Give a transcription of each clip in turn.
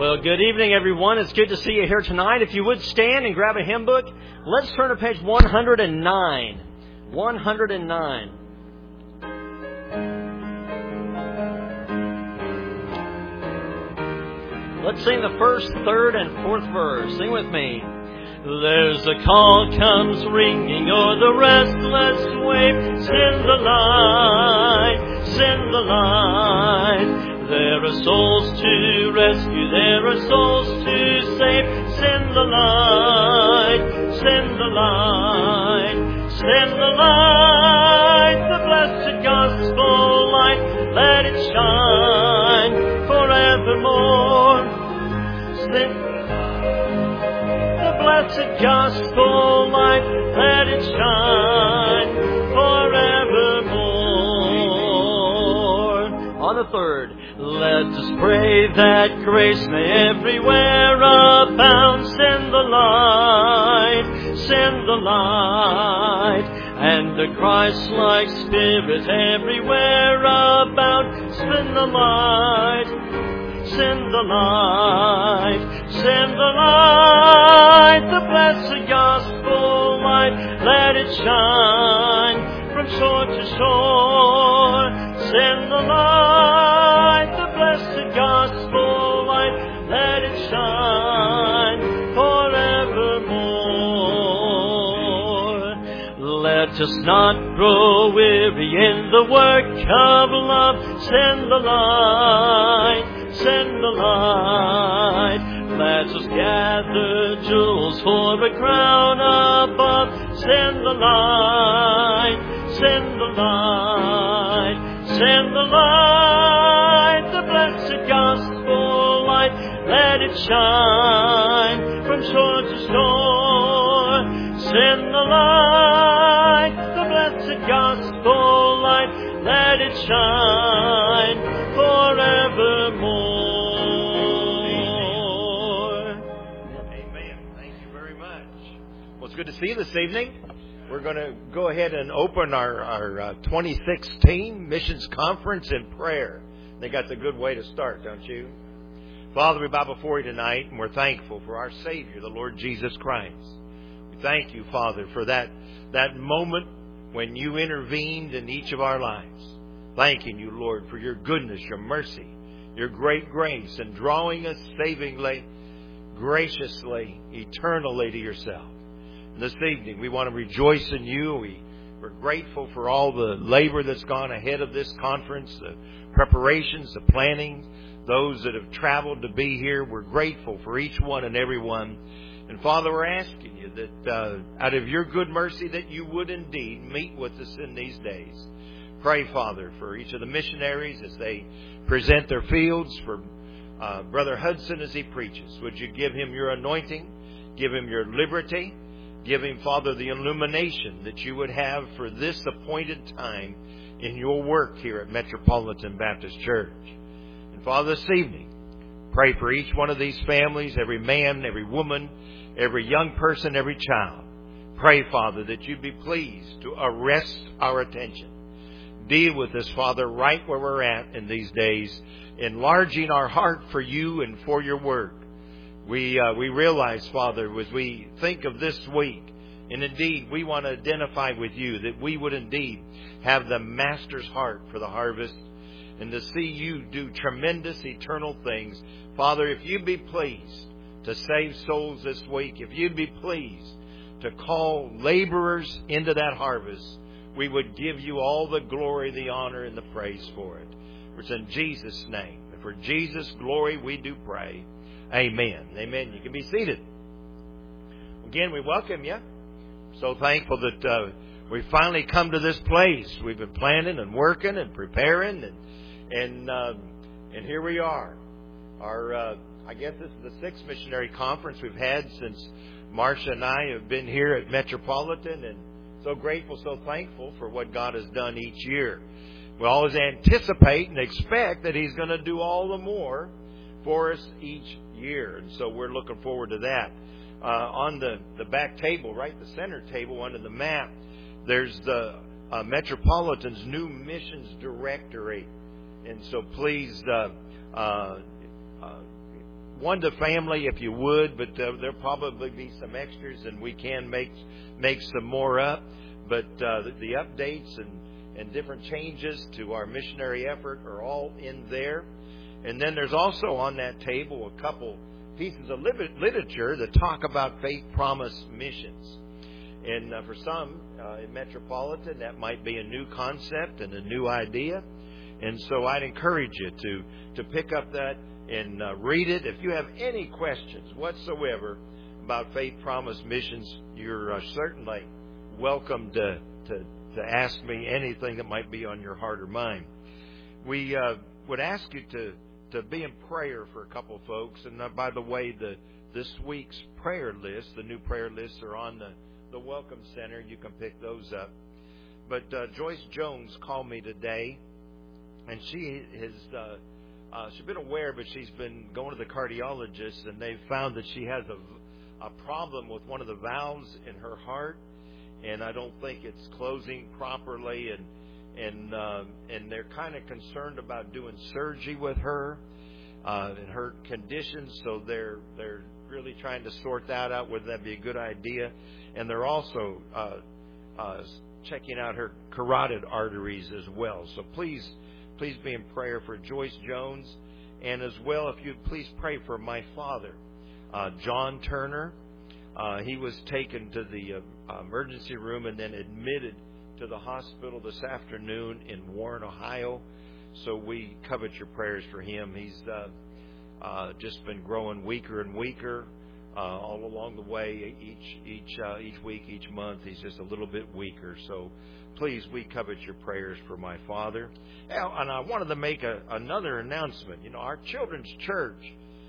Well, good evening, everyone. It's good to see you here tonight. If you would stand and grab a hymn book, let's turn to page 109. 109. Let's sing the first, third, and fourth verse. Sing with me. There's a call comes ringing o'er the restless wave. Send the light, send the light. There are souls to rescue, there are souls to save. Send the light, send the light, send the light, the blessed gospel light. Let it shine forevermore. Send the blessed gospel light, let it shine forevermore. On the third. Let us pray that grace may everywhere abound. Send the light, send the light, and a Christ-like spirit everywhere abound. Send the light, send the light, send the light, the blessed gospel light. Let it shine from shore to shore. Send the light, the blessed gospel light. Let it shine forevermore. Let us not grow weary in the work of love. Send the light, send the light. Let us gather jewels for a crown above. Send the light, send the light, send the light, the blessed gospel light. Let it shine from shore to shore. Send the light, the blessed gospel light. Let it shine forevermore. Amen. Thank you very much. Well, it's good to see you this evening. We're going to go ahead and open our 2016 Missions Conference in prayer. I think that's a good way to start, don't you? Father, we bow before you tonight, and we're thankful for our Savior, the Lord Jesus Christ. We thank you, Father, for that moment when you intervened in each of our lives. Thanking you, Lord, for your goodness, your mercy, your great grace, and drawing us savingly, graciously, eternally to yourself. This evening, we want to rejoice in you. We're grateful for all the labor that's gone ahead of this conference, the preparations, the planning, those that have traveled to be here. We're grateful for each one and every one. And Father, we're asking you that out of your good mercy that you would indeed meet with us in these days. Pray, Father, for each of the missionaries as they present their fields, for Brother Hudson as he preaches. Would you give him your anointing, give him your liberty, give him, Father, the illumination that you would have for this appointed time in your work here at Metropolitan Baptist Church. And Father, this evening, pray for each one of these families, every man, every woman, every young person, every child. Pray, Father, that you'd be pleased to arrest our attention. Deal with us, Father, right where we're at in these days, enlarging our heart for you and for your word. We realize, Father, as we think of this week, and indeed we want to identify with you, that we would indeed have the Master's heart for the harvest and to see you do tremendous eternal things. Father, if you'd be pleased to save souls this week, if you'd be pleased to call laborers into that harvest, we would give you all the glory, the honor, and the praise for it. For it's in Jesus' name. And for Jesus' glory we do pray. Amen. Amen. You can be seated. Again, we welcome you. So thankful that we finally come to this place. We've been planning and working and preparing, and here we are. I guess this is the 6th missionary conference we've had since Marcia and I have been here at Metropolitan, and so grateful, so thankful for what God has done each year. We always anticipate and expect that He's going to do all the more for us each year. And so we're looking forward to that. On the back table, right, the center table under the map, there's the Metropolitan's new missions directory. And so please one to family if you would, but there'll probably be some extras, and we can make some more up. But the updates and different changes to our missionary effort are all in there. And then there's also on that table a couple pieces of literature that talk about Faith Promise missions. And for some in Metropolitan, that might be a new concept and a new idea. And so I'd encourage you to pick up that and read it. If you have any questions whatsoever about Faith Promise missions, you're certainly welcome to ask me anything that might be on your heart or mind. We would ask you to be in prayer for a couple of folks. And by the way, this week's prayer list, the new prayer lists are on the Welcome Center. You can pick those up. But Joyce Jones called me today, and she has she's been aware, but she's been going to the cardiologist, and they've found that she has a problem with one of the valves in her heart, and I don't think it's closing properly, and they're kind of concerned about doing surgery with her and her condition, so they're really trying to sort that out, whether that be a good idea. And they're also checking out her carotid arteries as well. So please be in prayer for Joyce Jones, and as well, if you'd please pray for my father, John Turner. He was taken to the emergency room and then admitted to the hospital this afternoon in Warren, Ohio. So we covet your prayers for him. He's just been growing weaker and weaker all along the way. Each week, each month, he's just a little bit weaker. So please, we covet your prayers for my father. And I wanted to make another announcement. You know, our children's church,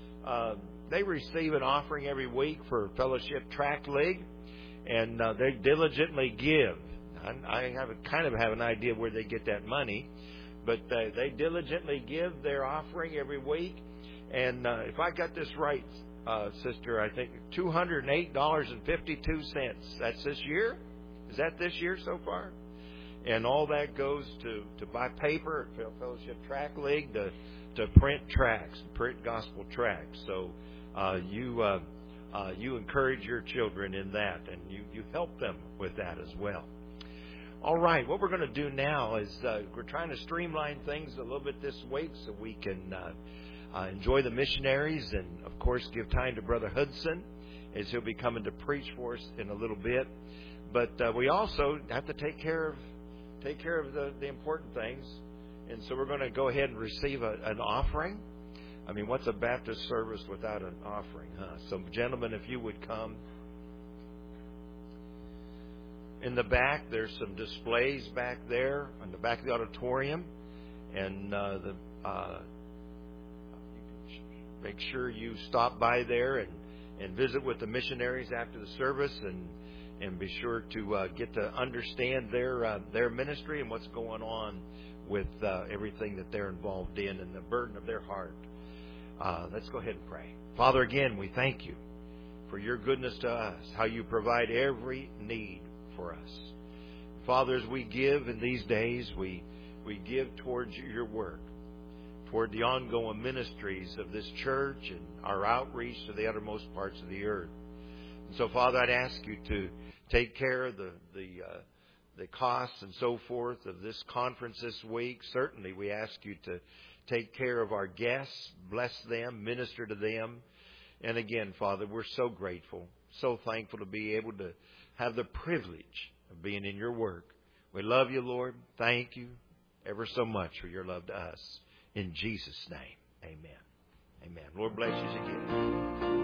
they receive an offering every week for Fellowship Track League, and they diligently give. I kind of have an idea where they get that money, but they diligently give their offering every week. And if I got this right, sister, I think $208.52. That's this year? Is that this year so far? And all that goes to buy paper at Fellowship Track League, to print tracts, print gospel tracts. So you encourage your children in that, and you help them with that as well. All right, what we're going to do now is we're trying to streamline things a little bit this week so we can enjoy the missionaries and, of course, give time to Brother Hudson as he'll be coming to preach for us in a little bit. But we also have to take care of the important things, and so we're going to go ahead and receive an offering. I mean, what's a Baptist service without an offering, huh? So, gentlemen, if you would come. In the back, there's some displays back there in the back of the auditorium, and make sure you stop by there and visit with the missionaries after the service, and be sure to get to understand their ministry and what's going on with everything that they're involved in and the burden of their heart. Let's go ahead and pray. Father, again, we thank you for your goodness to us, how you provide every need for us. Father, as we give in these days, we give towards your work, toward the ongoing ministries of this church and our outreach to the uttermost parts of the earth. And so, Father, I'd ask you to take care of the costs and so forth of this conference this week. Certainly, we ask you to take care of our guests, bless them, minister to them. And again, Father, we're so grateful, so thankful to be able to have the privilege of being in your work. We love you, Lord. Thank you ever so much for your love to us. In Jesus' name, amen. Amen. Lord bless you again.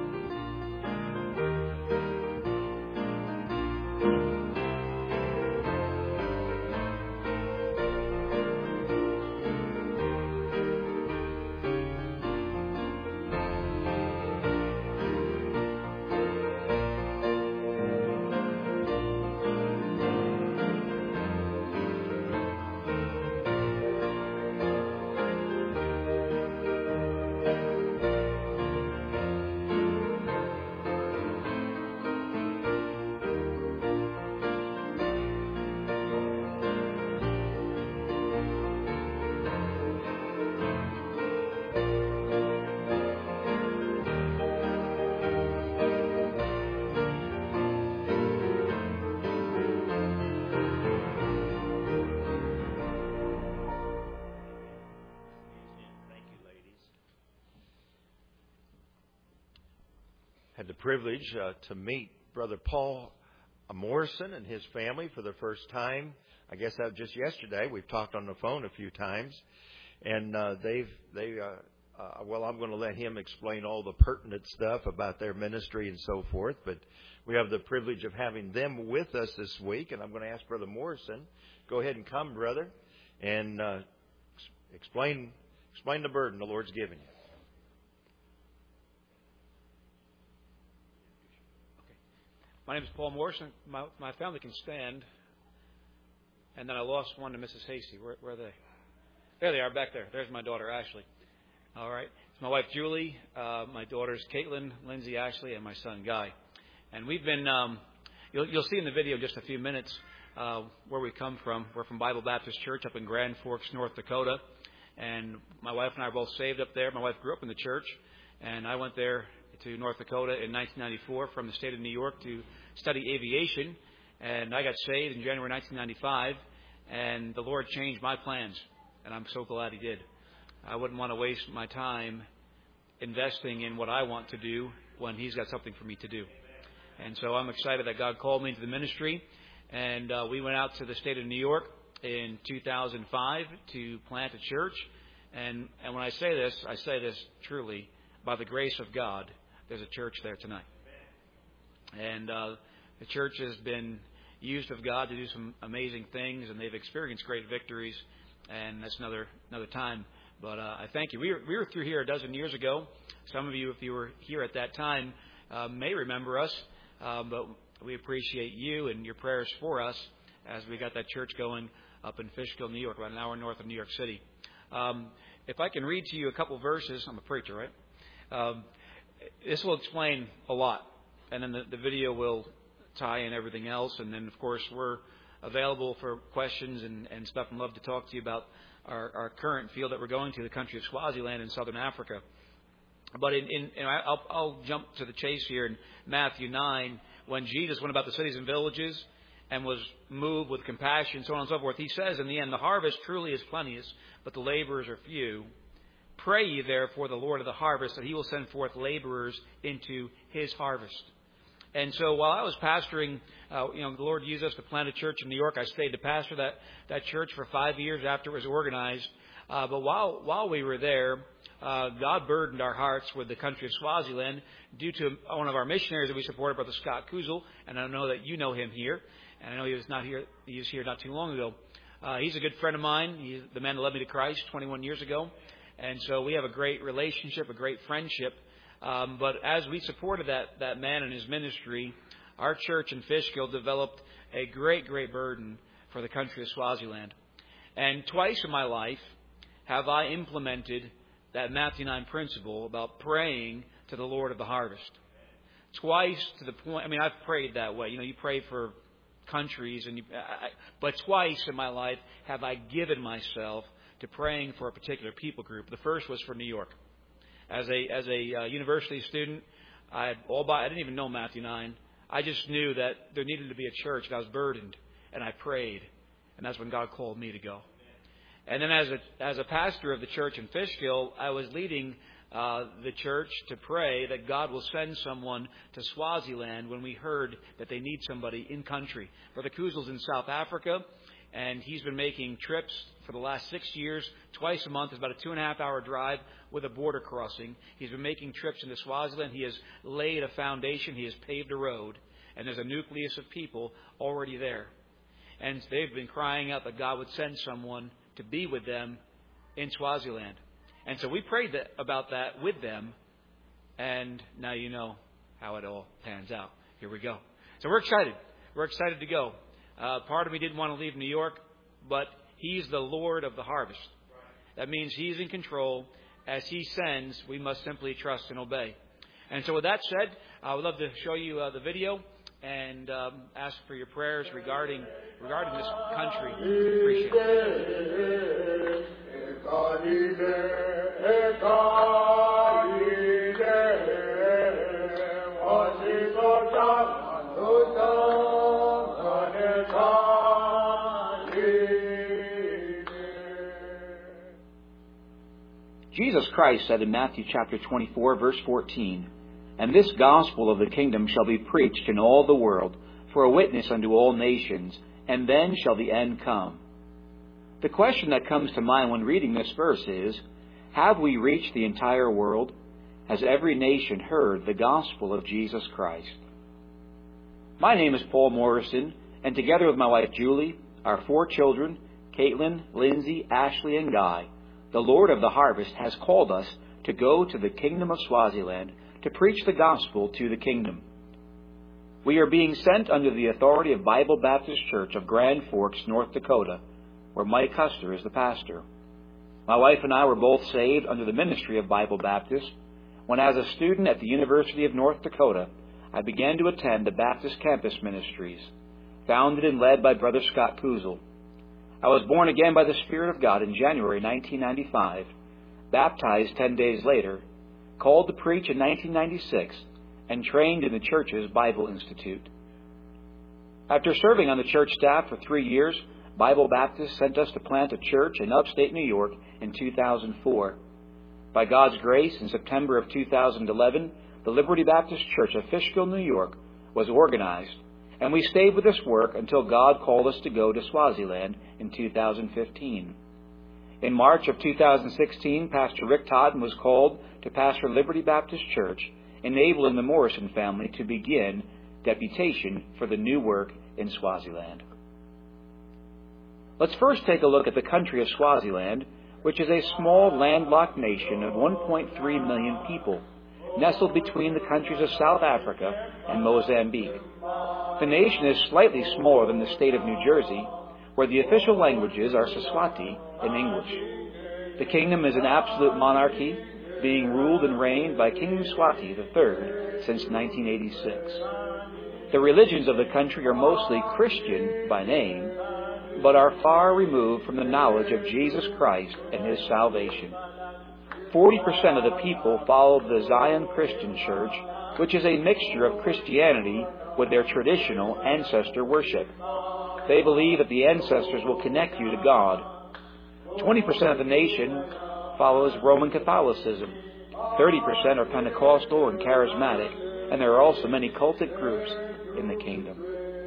had the privilege to meet Brother Paul Morrison and his family for the first time. I guess that was just yesterday. We've talked on the phone a few times. And well, I'm going to let him explain all the pertinent stuff about their ministry and so forth. But we have the privilege of having them with us this week. And I'm going to ask Brother Morrison, go ahead and come, brother, and explain the burden the Lord's given you. My name is Paul Morrison. My family can stand. And then I lost one to Mrs. Hasty. Where are they? There they are, back there. There's my daughter, Ashley. All right. It's my wife, Julie, my daughters, Caitlin, Lindsay, Ashley, and my son, Guy. And we've been, you'll see in the video in just a few minutes where we come from. We're from Bible Baptist Church up in Grand Forks, North Dakota. And my wife and I are both saved up there. My wife grew up in the church. And I went there to North Dakota in 1994 from the state of New York to study aviation. And I got saved in January 1995. And the Lord changed my plans. And I'm so glad He did. I wouldn't want to waste my time investing in what I want to do when He's got something for me to do. And so I'm excited that God called me into the ministry. And we went out to the state of New York in 2005 to plant a church. And when I say this truly, by the grace of God, there's a church there tonight. And the church has been used of God to do some amazing things, and they've experienced great victories. And that's another time. But I thank you. We were through here a dozen years ago. Some of you, if you were here at that time, may remember us. But we appreciate you and your prayers for us as we got that church going up in Fishkill, New York, about an hour north of New York City. If I can read to you a couple verses. I'm a preacher, right? This will explain a lot. And then the video will tie in everything else. And then, of course, we're available for questions and stuff, and love to talk to you about our current field that we're going to, the country of Swaziland in southern Africa. But I'll jump to the chase here in Matthew 9, when Jesus went about the cities and villages and was moved with compassion, so on and so forth. He says in the end, the harvest truly is plenteous, but the laborers are few. Pray ye therefore the Lord of the harvest that He will send forth laborers into His harvest. And so while I was pastoring, the Lord used us to plant a church in New York. I stayed to pastor that church for 5 years after it was organized. But while we were there, God burdened our hearts with the country of Swaziland due to one of our missionaries that we supported, Brother Scott Kuzel. And I know that you know him here. And I know he was here not too long ago. He's a good friend of mine. He's the man that led me to Christ 21 years ago. And so we have a great relationship, a great friendship. But as we supported that man and his ministry, our church in Fishkill developed a great, great burden for the country of Swaziland. And twice in my life have I implemented that Matthew 9 principle about praying to the Lord of the harvest. Twice to the point, I've prayed that way. You pray for countries, but twice in my life have I given myself to praying for a particular people group. The first was for New York. As a university student, I didn't even know Matthew 9. I just knew that there needed to be a church, and I was burdened, and I prayed, and that's when God called me to go. And then as a pastor of the church in Fishkill, I was leading the church to pray that God will send someone to Swaziland when we heard that they need somebody in country. Brother Kuzel's in South Africa, and he's been making trips for the last 6 years, twice a month. It's about a 2.5-hour drive with a border crossing. He's been making trips into Swaziland. He has laid a foundation. He has paved a road. And there's a nucleus of people already there. And they've been crying out that God would send someone to be with them in Swaziland. And so we prayed about that with them. And now you know how it all pans out. Here we go. So we're excited. We're excited to go. Part of me didn't want to leave New York, but He's the Lord of the harvest. That means He's in control. As He sends, we must simply trust and obey. And so with that said, I would love to show you the video and ask for your prayers regarding this country. Appreciate it. Jesus Christ said in Matthew chapter 24, verse 14, And this gospel of the kingdom shall be preached in all the world, for a witness unto all nations, and then shall the end come. The question that comes to mind when reading this verse is, have we reached the entire world? Has every nation heard the gospel of Jesus Christ? My name is Paul Morrison, and together with my wife Julie, our 4 children, Caitlin, Lindsay, Ashley, and Guy, the Lord of the harvest has called us to go to the kingdom of Swaziland to preach the gospel to the kingdom. We are being sent under the authority of Bible Baptist Church of Grand Forks, North Dakota, where Mike Custer is the pastor. My wife and I were both saved under the ministry of Bible Baptist when, as a student at the University of North Dakota, I began to attend the Baptist Campus Ministries, founded and led by Brother Scott Kuzel. I was born again by the Spirit of God in January 1995, baptized 10 days later, called to preach in 1996, and trained in the church's Bible Institute. After serving on the church staff for 3 years, Bible Baptist sent us to plant a church in upstate New York in 2004. By God's grace, in September of 2011, the Liberty Baptist Church of Fishkill, New York, was organized, and we stayed with this work until God called us to go to Swaziland in 2015. In March of 2016, Pastor Rick Totten was called to pastor Liberty Baptist Church, enabling the Morrison family to begin deputation for the new work in Swaziland. Let's first take a look at the country of Swaziland, which is a small landlocked nation of 1.3 million people, nestled between the countries of South Africa and Mozambique. The nation is slightly smaller than the state of New Jersey, where the official languages are Siswati and English. The kingdom is an absolute monarchy, being ruled and reigned by King Mswati III since 1986. The religions of the country are mostly Christian by name, but are far removed from the knowledge of Jesus Christ and His salvation. 40% of the people follow the Zion Christian Church, which is a mixture of Christianity with their traditional ancestor worship. They believe that the ancestors will connect you to God. 20% of the nation follows Roman Catholicism. 30% are Pentecostal and Charismatic, and there are also many cultic groups in the kingdom.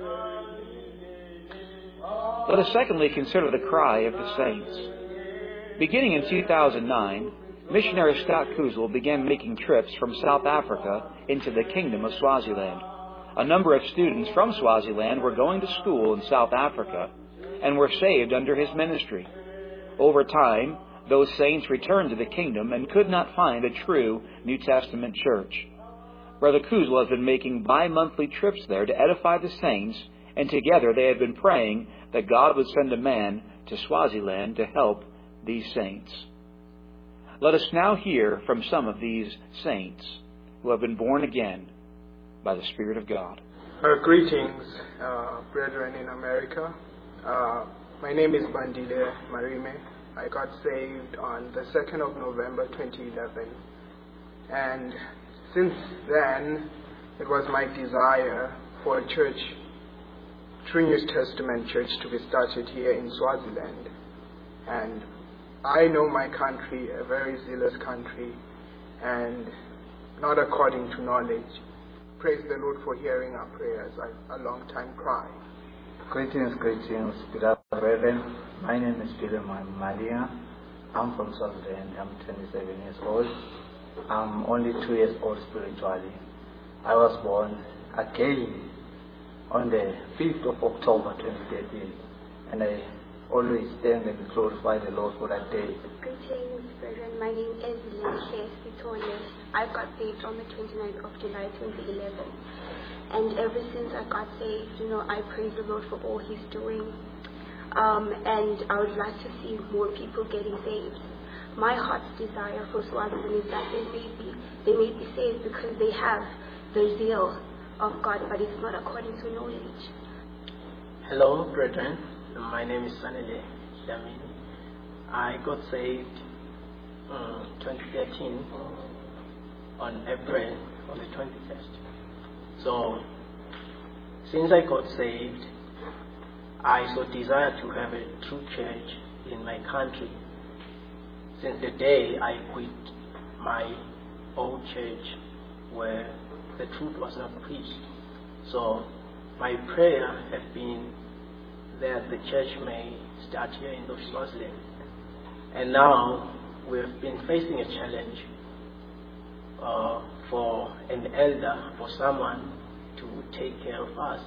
Let us secondly consider the cry of the saints. Beginning in 2009, missionary Scott Kuzel began making trips from South Africa into the kingdom of Swaziland. A number of students from Swaziland were going to school in South Africa and were saved under his ministry. Over time, those saints returned to the kingdom and could not find a true New Testament church. Brother Kuzel has been making bi-monthly trips there to edify the saints, and together they have been praying that God would send a man to Swaziland to help these saints. Let us now hear from some of these saints who have been born again by the Spirit of God. Greetings, brethren in America. My name is Bandile Marime. I got saved on the 2nd of November 2011. And since then, it was my desire for a church, True New Testament church, to be started here in Swaziland. And I know my country, a very zealous country, and not according to knowledge. Praise the Lord for hearing our prayers, a long time cry. Greetings, beloved brethren. My name is Peter Malia. I'm from Swaziland. I'm 27 years old. I'm only 2 years old spiritually. I was born again on the 5th of October 2013, and I always thank and glorify the Lord for that day. Greetings, brethren. My name is Lindsay Sitole. I got saved on the 29th of July 2011. And ever since I got saved, I praise the Lord for all He's doing. And I would like to see more people getting saved. My heart's desire for Swaziland is that they may be saved because they have the zeal of God, but it's not according to knowledge. Hello, brethren. My name is Sanele Yamin. I got saved 2013 on April on the 21st. So, since I got saved, I so desire to have a true church in my country. Since the day I quit my old church where the truth was not preached. So my prayer has been that the church may start here in Swaziland. And now we have been facing a challenge for an elder, for someone to take care of us.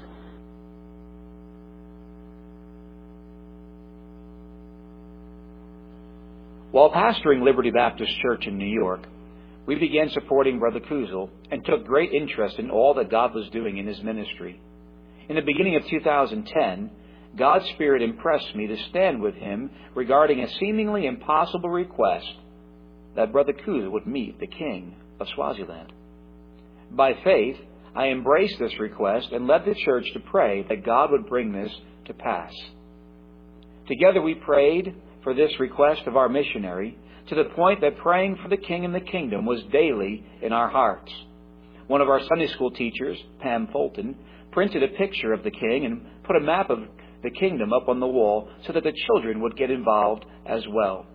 While pastoring Liberty Baptist Church in New York, we began supporting Brother Kuzel and took great interest in all that God was doing in his ministry. In the beginning of 2010, God's Spirit impressed me to stand with him regarding a seemingly impossible request that Brother Kuzel would meet the King of Swaziland. By faith, I embraced this request and led the church to pray that God would bring this to pass. Together we prayed for this request of our missionary, to the point that praying for the King and the Kingdom was daily in our hearts. One of our Sunday school teachers, Pam Fulton, printed a picture of the King and put a map of the Kingdom up on the wall so that the children would get involved as well.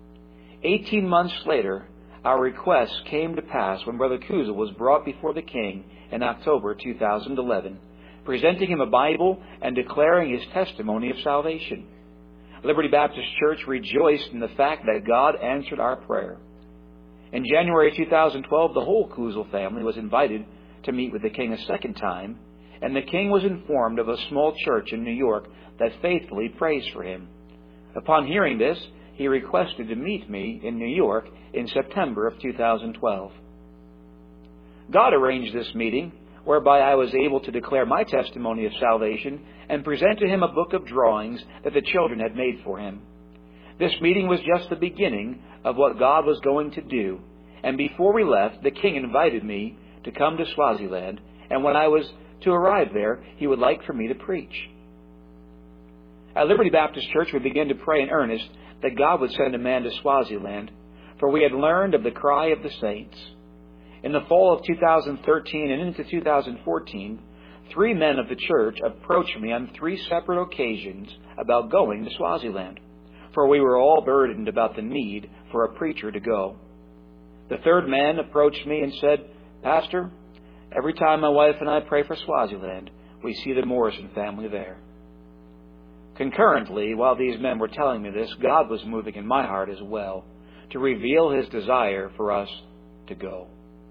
18 months later, our request came to pass when Brother Kuzel was brought before the King in October 2011, presenting him a Bible and declaring his testimony of salvation. Liberty Baptist Church rejoiced in the fact that God answered our prayer. In January 2012, the whole Kuzel family was invited to meet with the King a second time, and the King was informed of a small church in New York that faithfully prays for him. Upon hearing this, he requested to meet me in New York in September of 2012. God arranged this meeting, whereby I was able to declare my testimony of salvation and present to him a book of drawings that the children had made for him. This meeting was just the beginning of what God was going to do, and before we left, the King invited me to come to Swaziland, and when I was to arrive there, he would like for me to preach. At Liberty Baptist Church, we began to pray in earnest that God would send a man to Swaziland, for we had learned of the cry of the saints. In the fall of 2013 and into 2014, 3 men of the church approached me on 3 separate occasions about going to Swaziland, for we were all burdened about the need for a preacher to go. The 3rd man approached me and said, "Pastor, every time my wife and I pray for Swaziland, we see the Morrison family there." Concurrently, while these men were telling me this, God was moving in my heart as well to reveal his desire for us to go.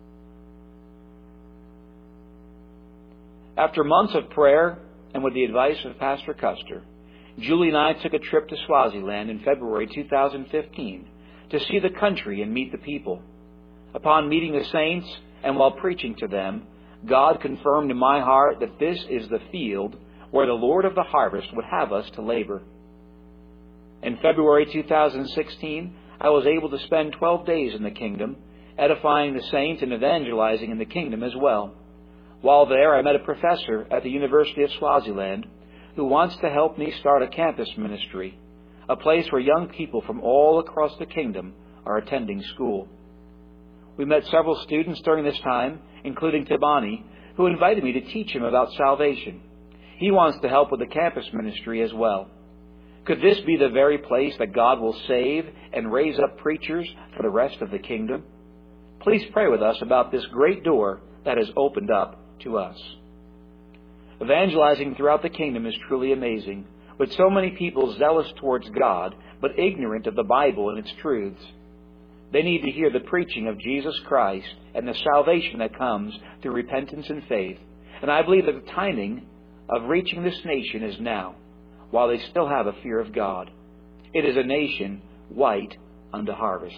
After months of prayer and with the advice of Pastor Custer, Julie and I took a trip to Swaziland in February 2015 to see the country and meet the people. Upon meeting the saints and while preaching to them, God confirmed in my heart that this is the field where the Lord of the harvest would have us to labor. In February 2016, I was able to spend 12 days in the kingdom, edifying the saints and evangelizing in the kingdom as well. While there, I met a professor at the University of Swaziland who wants to help me start a campus ministry, a place where young people from all across the kingdom are attending school. We met several students during this time, including Tibani, who invited me to teach him about salvation. He wants to help with the campus ministry as well. Could this be the very place that God will save and raise up preachers for the rest of the kingdom? Please pray with us about this great door that has opened up to us. Evangelizing throughout the kingdom is truly amazing, with so many people zealous towards God, but ignorant of the Bible and its truths. They need to hear the preaching of Jesus Christ and the salvation that comes through repentance and faith. And I believe that the timing of reaching this nation is now, while they still have a fear of God. It is a nation white unto harvest.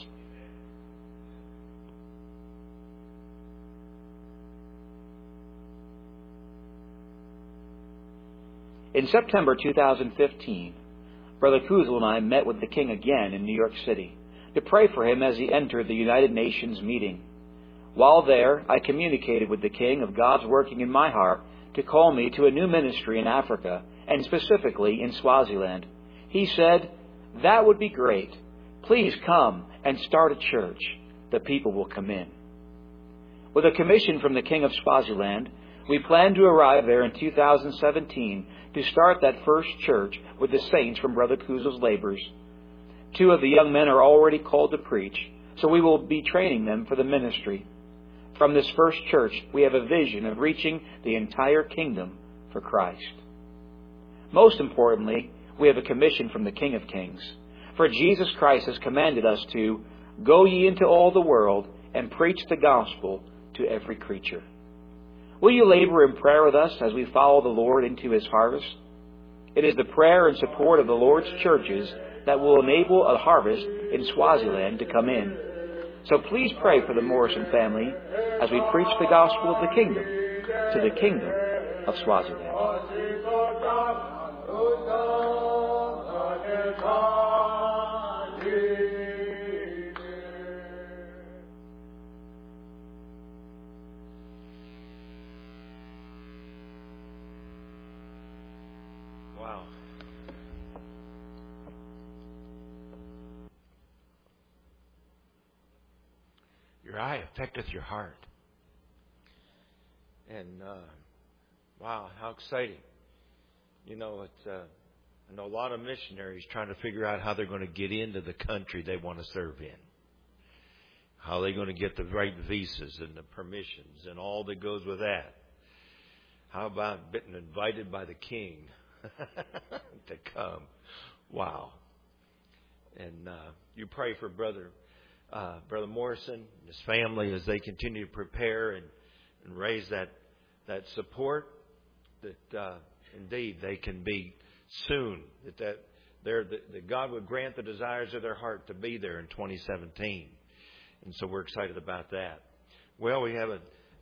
In September 2015, Brother Kuzel and I met with the King again in New York City to pray for him as he entered the United Nations meeting. While there, I communicated with the King of God's working in my heart to call me to a new ministry in Africa, and specifically in Swaziland. He said, "That would be great. Please come and start a church. The people will come in." With a commission from the King of Swaziland, we plan to arrive there in 2017 to start that first church with the saints from Brother Kuzel's labors. 2 of the young men are already called to preach, so we will be training them for the ministry. From this first church, we have a vision of reaching the entire kingdom for Christ. Most importantly, we have a commission from the King of Kings. For Jesus Christ has commanded us to go ye into all the world and preach the gospel to every creature. Will you labor in prayer with us as we follow the Lord into His harvest? It is the prayer and support of the Lord's churches that will enable a harvest in Swaziland to come in. So please pray for the Morrison family as we preach the gospel of the kingdom to the kingdom of Swaziland. Wow. Your eye affecteth your heart. And, wow, how exciting. You know, it's, I know a lot of missionaries trying to figure out how they're going to get into the country they want to serve in. How they're going to get the right visas and the permissions and all that goes with that. How about being invited by the king to come? Wow. And you pray for Brother Morrison and his family as they continue to prepare and raise that support, that indeed they can be soon, that God would grant the desires of their heart to be there in 2017. And so we're excited about that. Well, we have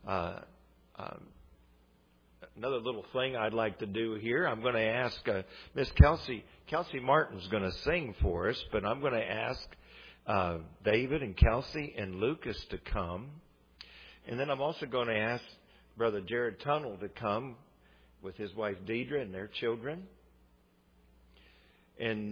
another little thing I'd like to do here. I'm going to ask Miss Kelsey Martin's going to sing for us, but I'm going to ask David and Kelsey and Lucas to come. And then I'm also going to ask Brother Jared Tunnell to come with his wife Deidre and their children. And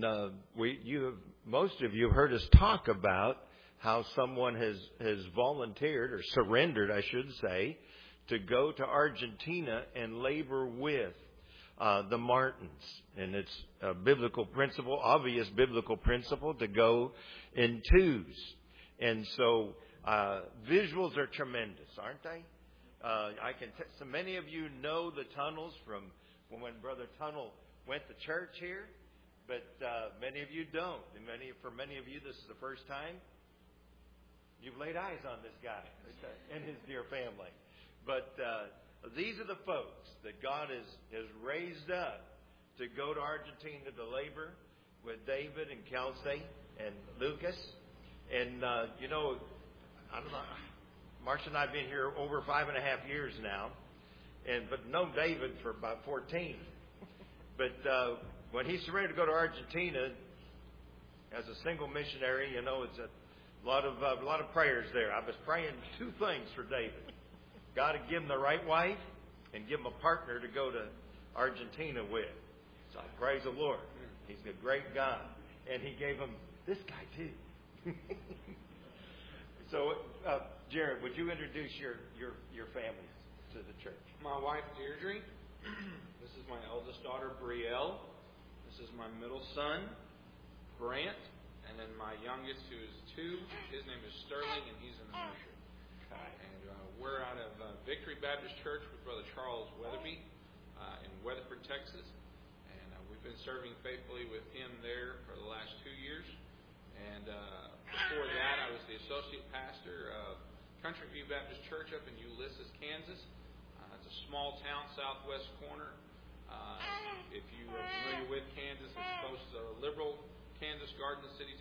most of you have heard us talk about how someone has volunteered, or surrendered, I should say, to go to Argentina and labor with the Martins. And it's a biblical principle, obvious biblical principle, to go in twos. And so visuals are tremendous, aren't they? So many of you know the tunnels from when Brother Tunnell went to church here, but many of you don't. And for many of you, this is the first time you've laid eyes on this guy and his dear family. But these are the folks that God has raised up to go to Argentina to labor with David and Kelsey and Lucas. And, I don't know, Marcia and I have been here over 5.5 years now, but known David for about 14. But when he surrendered to go to Argentina as a single missionary, it's a lot of prayers there. I was praying two things for David. God to give him the right wife and give him a partner to go to Argentina with. So praise the Lord. He's a great God. And He gave him this guy too. So, Jared, would you introduce your family to the church? My wife, Deirdre. This is my eldest daughter, Brielle. This is my middle son, Brant. And then my youngest, who is 2, his name is Sterling, and he's in the nursery. And we're out of Victory Baptist Church with Brother Charles Weatherby in Weatherford, Texas. And we've been serving faithfully with him there for the last 2 years. And before that, I was the associate pastor of Country View Baptist Church up in Ulysses, Kansas. It's a small town, southwest corner. If you are familiar with Kansas, it's close to Liberal, Kansas, Garden City,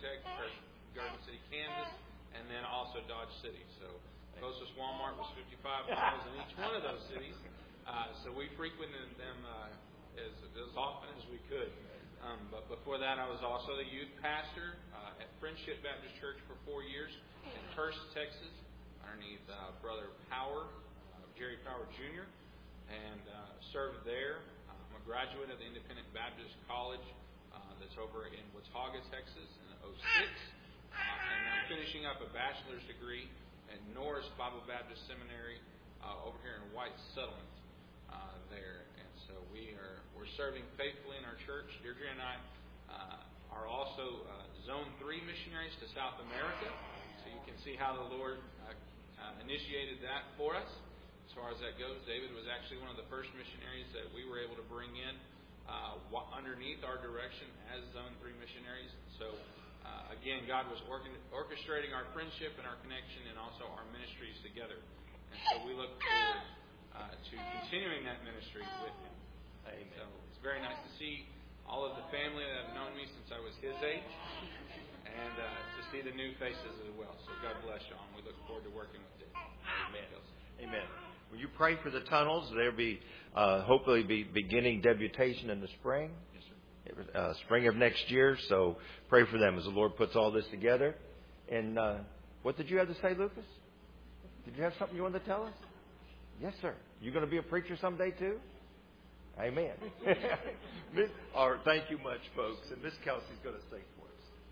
Kansas, and then also Dodge City. So closest Walmart was 55 miles in each one of those cities. So we frequented them as often as we could. But before that, I was also the youth pastor at Friendship Baptist Church for 4 years in Hurst, Texas, underneath Brother Power, Jerry Power Jr., and served there. I'm a graduate of the Independent Baptist College that's over in Watauga, Texas in 2006. And I'm finishing up a bachelor's degree at Norris Bible Baptist Seminary over here in White Settlement there. And so we're serving faithfully in our church. Deirdre and I are also Zone 3 missionaries to South America. So you can see how the Lord initiated that for us. As far as that goes, David was actually one of the first missionaries that we were able to bring in underneath our direction as Zone 3 missionaries. So, again, God was orchestrating our friendship and our connection and also our ministries together. And so we look forward to continuing that ministry with him. Amen. So it's very nice to see all of the family that have known me since I was his age and to see the new faces as well. So God bless y'all, and we look forward to working with you. Amen. Amen. Will you pray for the tunnels? They'll be hopefully be beginning debutation in the spring. Yes, sir. Spring of next year. So pray for them as the Lord puts all this together. And what did you have to say, Lucas? Did you have something you wanted to tell us? Yes, sir. You going to be a preacher someday too? Amen. All right, thank you much, folks. And Miss Kelsey's going to sing for us.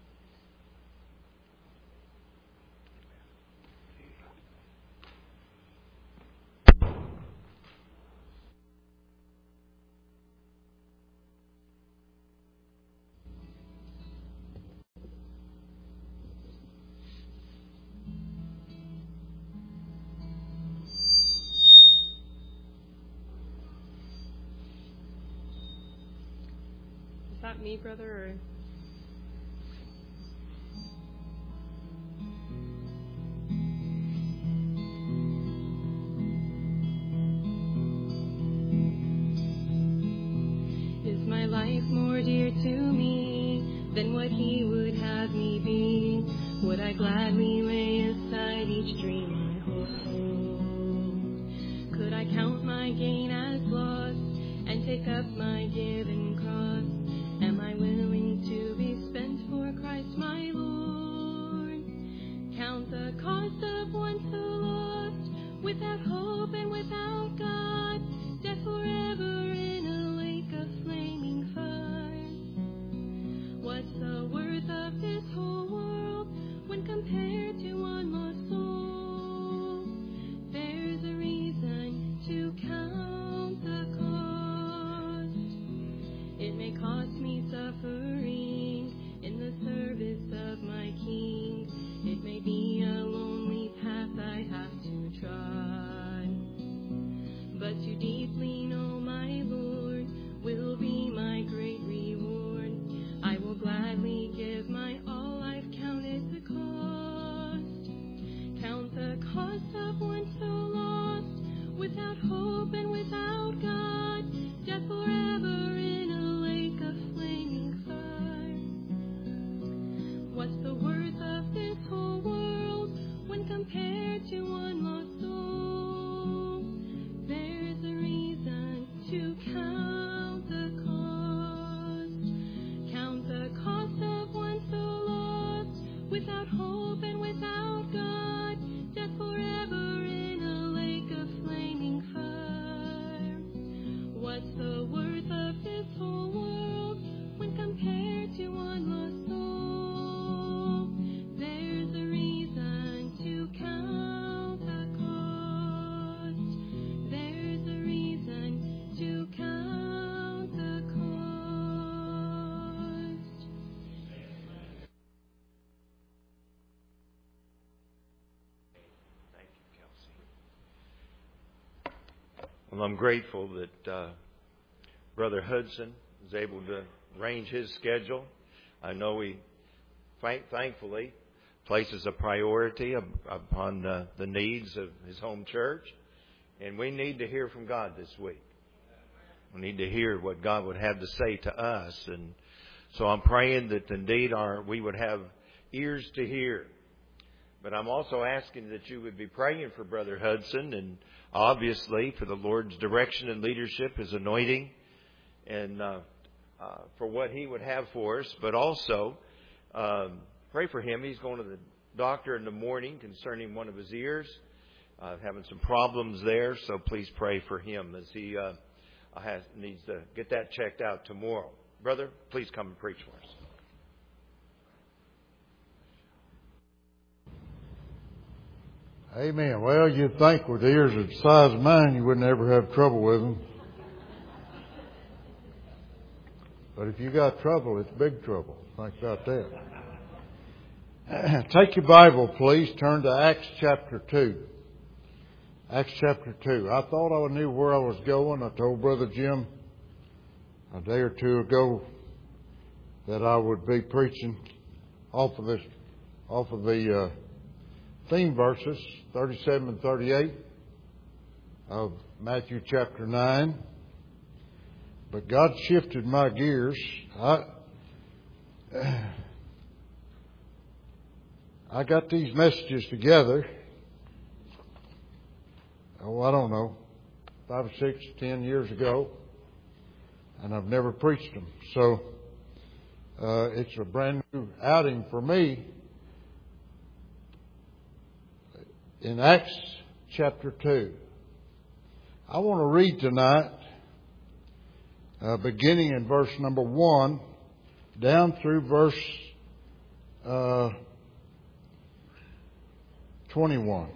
Is that me, brother? Or? Is my life more dear to me than what he would have me be? Would I gladly lay aside each dream I hold? Could I count my gain as loss and take up my given cross? Am I willing to be spent for Christ my Lord? Count the cost of one so lost, without hope and without God, death forever in a lake of flaming fire. What's the worth of this whole world when compared to one lost soul? There's a reason to count the cost. It may cost me suffering in the service of my King. It may be a lonely path I have to trod, but to deeply know my Lord will be my great reward. I will gladly give my all. I've counted the cost. Count the cost of one so lost, without hope and without God, death forever in a lake of flaming fire. What's the worth of this whole world when compared to one lost soul? There's a reason to count the cost. Count the cost of one so lost, without hope and without God, death forever in a lake of flaming fire. What's the worth of this whole world when compared to one lost soul? There's a reason to count the cost. There's a reason to count the cost. Thank you, Kelsey. Well, I'm grateful that Brother Hudson was able to arrange his schedule. I know he, thankfully, places a priority upon the needs of his home church. And we need to hear from God this week. We need to hear what God would have to say to us. And so I'm praying that indeed we would have ears to hear. But I'm also asking that you would be praying for Brother Hudson and obviously for the Lord's direction and leadership, His anointing, and for what He would have for us. But also pray for him. He's going to the doctor in the morning concerning one of his ears, having some problems there. So please pray for him as he needs to get that checked out tomorrow. Brother, please come and preach for us. Amen. Well, you'd think with ears the size of mine, you wouldn't ever have trouble with them. But if you got trouble, it's big trouble. Think about that. Take your Bible, please. Turn to Acts chapter 2. Acts chapter 2. I thought I knew where I was going. I told Brother Jim a day or two ago that I would be preaching off of the theme verses 37 and 38 of Matthew chapter 9. But God shifted my gears. I got these messages together, I don't know, 5 or 6, 10 years ago, and I've never preached them. So it's a brand new outing for me. In Acts chapter 2, I want to read tonight, beginning in verse number 1, down through verse 21.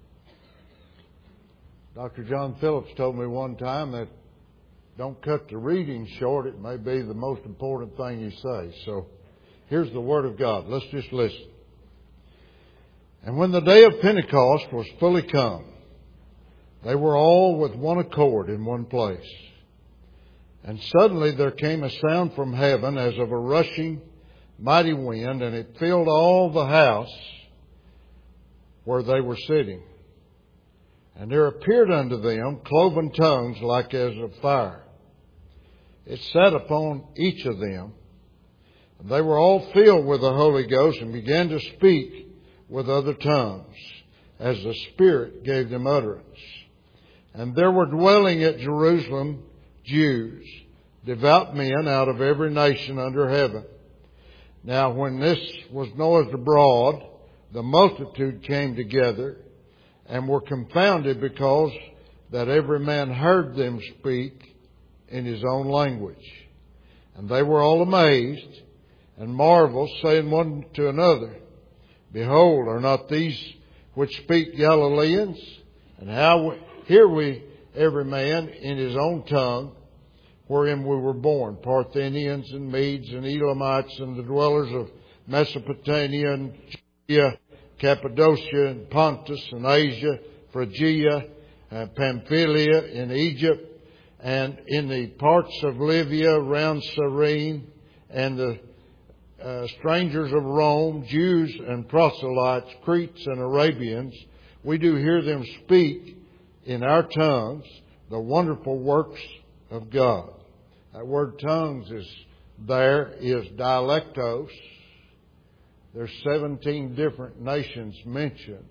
Dr. John Phillips told me one time that don't cut the reading short. It may be the most important thing you say. So here's the Word of God. Let's just listen. And when the day of Pentecost was fully come, they were all with one accord in one place. And suddenly there came a sound from heaven as of a rushing mighty wind, and it filled all the house where they were sitting. And there appeared unto them cloven tongues like as of fire. It sat upon each of them. And they were all filled with the Holy Ghost and began to speak with other tongues, as the Spirit gave them utterance. And there were dwelling at Jerusalem Jews, devout men out of every nation under heaven. Now when this was noised abroad, the multitude came together and were confounded, because that every man heard them speak in his own language. And they were all amazed and marveled, saying one to another, Behold, are not these which speak Galileans? And how hear we every man in his own tongue, wherein we were born, Parthians and Medes and Elamites and the dwellers of Mesopotamia and Judea, Cappadocia and Pontus and Asia, Phrygia and Pamphylia in Egypt, and in the parts of Libya round Cyrene, and the strangers of Rome, Jews and proselytes, Cretes and Arabians, we do hear them speak in our tongues the wonderful works of God. That word tongues is dialectos. There's 17 different nations mentioned.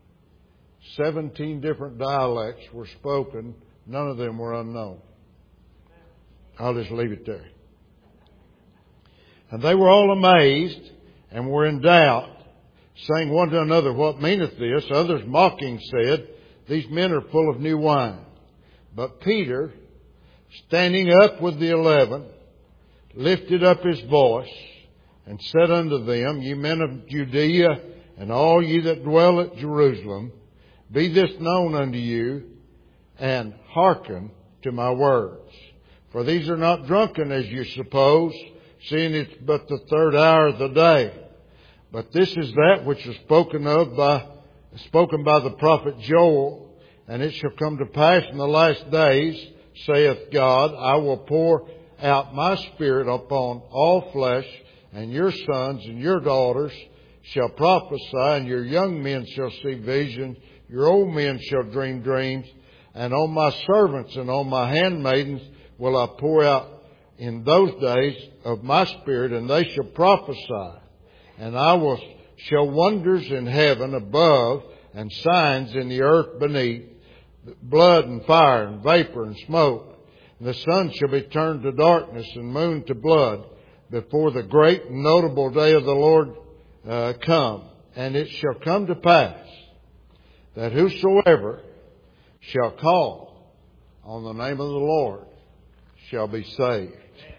17 different dialects were spoken. None of them were unknown. I'll just leave it there. And they were all amazed and were in doubt, saying one to another, What meaneth this? Others mocking said, These men are full of new wine. But Peter, standing up with the 11, lifted up his voice, and said unto them, Ye men of Judea, and all ye that dwell at Jerusalem, be this known unto you, and hearken to my words. For these are not drunken as you suppose, seeing it's but the third hour of the day. But this is that which is spoken by the prophet Joel. And it shall come to pass in the last days, saith God, I will pour out my Spirit upon all flesh, and your sons and your daughters shall prophesy, and your young men shall see visions, your old men shall dream dreams, and on my servants and on my handmaidens will I pour out in those days of my Spirit, and they shall prophesy. And I will show wonders in heaven above, and signs in the earth beneath, blood and fire and vapor and smoke. And the sun shall be turned to darkness and moon to blood, before the great and notable day of the Lord come. And it shall come to pass that whosoever shall call on the name of the Lord shall be saved.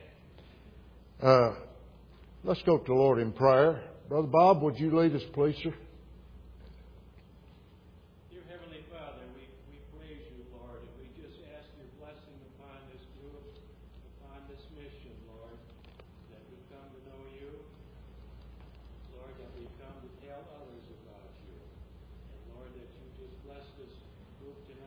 Let's go to the Lord in prayer. Brother Bob, would you lead us, please, sir? Dear Heavenly Father, we praise you, Lord, and we just ask your blessing upon this group, upon this mission, Lord, that we come to know you, Lord, that we come to tell others about you, and Lord, that you just bless this group tonight.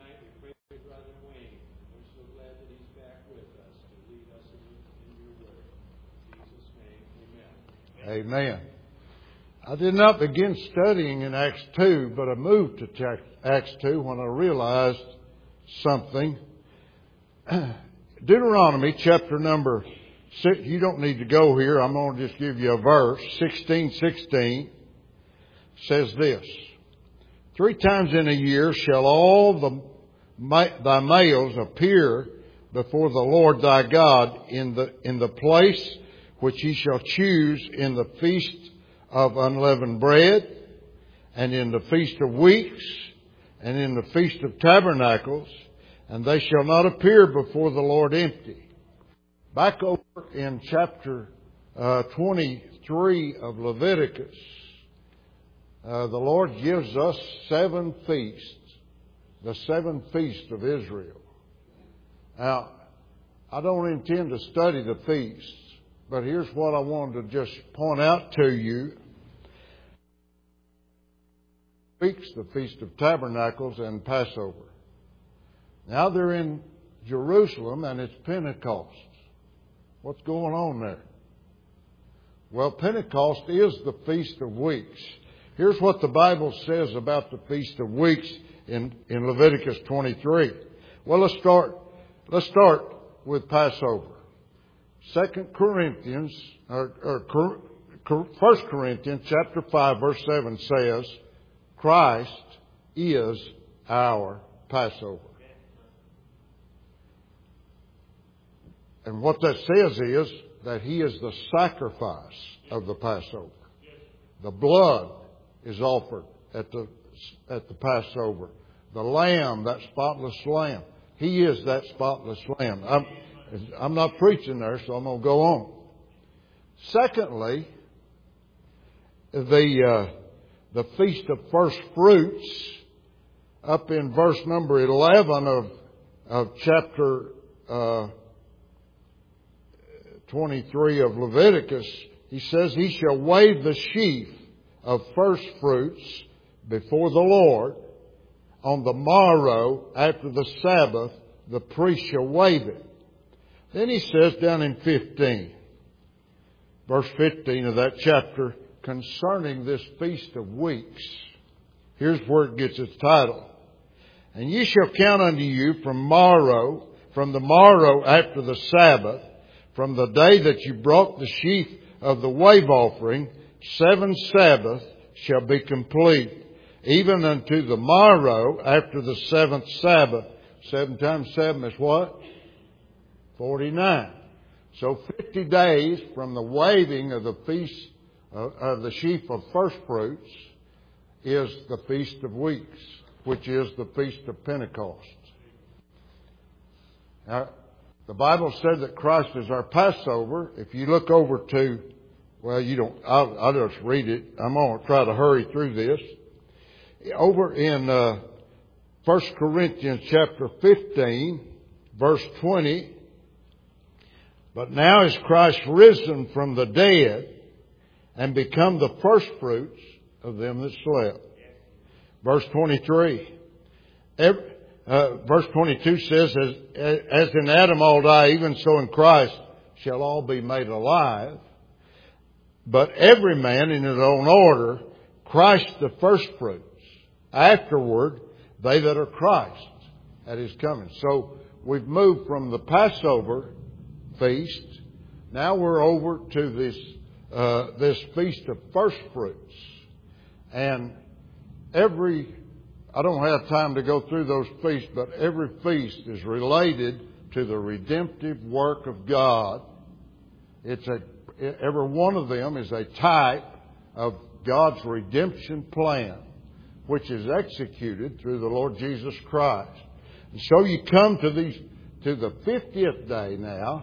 Amen. I did not begin studying in Acts 2, but I moved to Acts 2 when I realized something. Deuteronomy chapter number 6, you don't need to go here. I'm going to just give you a verse. 16:16 says this. 3 times in a year shall all thy males appear before the Lord thy God in the place which he shall choose, in the feast of unleavened bread, and in the feast of weeks, and in the feast of tabernacles, and they shall not appear before the Lord empty. Back over in chapter 23 of Leviticus, the Lord gives us 7 feasts, the 7 feasts of Israel. Now, I don't intend to study the feasts, but here's what I wanted to just point out to you. The Feast of Tabernacles and Passover. Now they're in Jerusalem and it's Pentecost. What's going on there? Well, Pentecost is the Feast of Weeks. Here's what the Bible says about the Feast of Weeks in Leviticus 23. Well, let's start with Passover. 1 Corinthians chapter 5 verse 7 says, Christ is our Passover. And what that says is that He is the sacrifice of the Passover. The blood is offered at the Passover. The lamb, that spotless lamb, He is that spotless lamb. I'm not preaching there, so I'm going to go on. Secondly, the Feast of First Fruits, up in verse number 11 of chapter 23 of Leviticus, he says, He shall wave the sheaf of first fruits before the Lord. On the morrow, after the Sabbath, the priest shall wave it. Then he says down in 15, verse 15 of that chapter, concerning this Feast of Weeks, here's where it gets its title. And ye shall count unto you from the morrow after the Sabbath, from the day that you brought the sheaf of the wave offering, 7 Sabbaths shall be complete. Even unto the morrow after the 7th Sabbath. 7 times 7 is what? 49. So 50 days from the waving of the feast of the sheaf of first fruits is the Feast of Weeks, which is the Feast of Pentecost. Now, the Bible said that Christ is our Passover. If you look over to, well, you don't, I'll just read it. I'm going to try to hurry through this. Over in 1 Corinthians chapter 15, verse 20, but now is Christ risen from the dead and become the firstfruits of them that slept. Verse 23. Verse 22 says, as in Adam all die, even so in Christ shall all be made alive. But every man in his own order, Christ the firstfruits. Afterward, they that are Christ at His coming. So we've moved from the Passover feast. Now we're over to this Feast of First Fruits. And I don't have time to go through those feasts, but every feast is related to the redemptive work of God. Every one of them is a type of God's redemption plan, which is executed through the Lord Jesus Christ. And so you come to the 50th day now,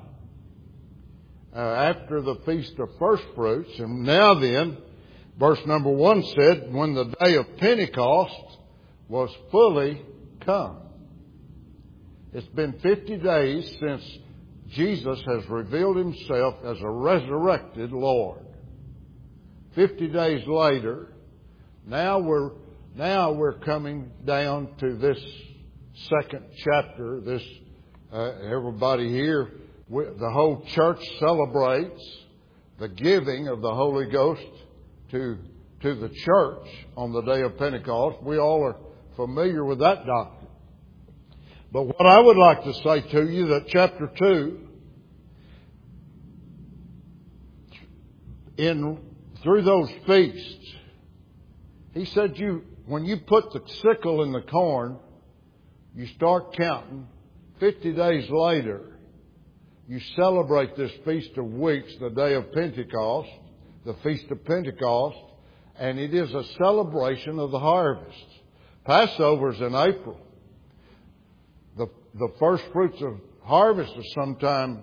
after the Feast of First Fruits. And now then, verse number 1 said, when the day of Pentecost was fully come. It's been 50 days since Jesus has revealed Himself as a resurrected Lord. 50 days later, now we're coming down to this second chapter. Everybody here, the whole church celebrates the giving of the Holy Ghost to the church on the day of Pentecost. We all are familiar with that doctrine. But what I would like to say to you, that chapter 2, through those feasts, he said when you put the sickle in the corn, you start counting. 50 days later, you celebrate this Feast of Weeks, the day of Pentecost, the Feast of Pentecost, and it is a celebration of the harvest. Passover's in April. The first fruits of harvest is sometime,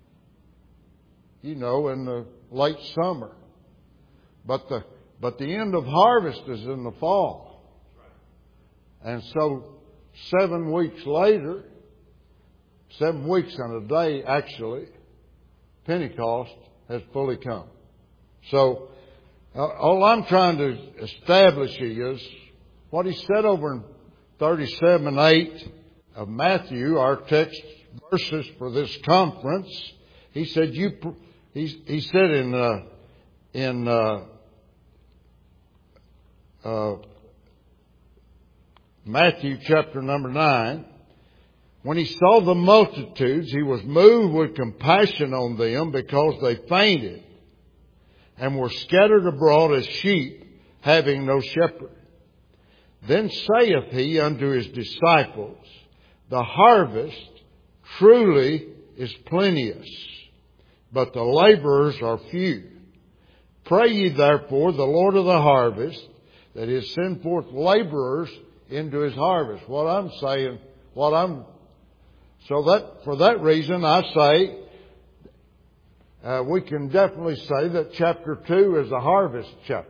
in the late summer. But the end of harvest is in the fall. And so 7 weeks later, 7 weeks and a day actually, Pentecost has fully come. So all I'm trying to establish is what he said over in 37:8 of Matthew, our text verses for this conference. He said he said in Matthew chapter number 9, when he saw the multitudes, he was moved with compassion on them because they fainted and were scattered abroad as sheep having no shepherd. Then saith he unto his disciples, the harvest truly is plenteous, but the laborers are few. Pray ye therefore the Lord of the harvest that he send forth laborers into his harvest. For that reason I say, we can definitely say that chapter 2 is a harvest chapter.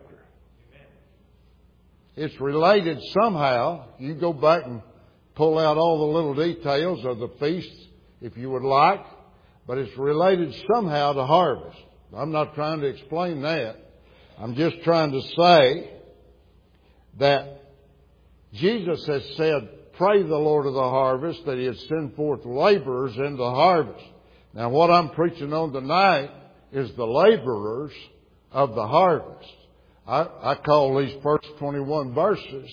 It's related somehow. You go back and pull out all the little details of the feasts if you would like, but it's related somehow to harvest. I'm not trying to explain that. I'm just trying to say that Jesus has said, pray the Lord of the harvest that he had send forth laborers into the harvest. Now what I'm preaching on tonight is the laborers of the harvest. I call these first 21 verses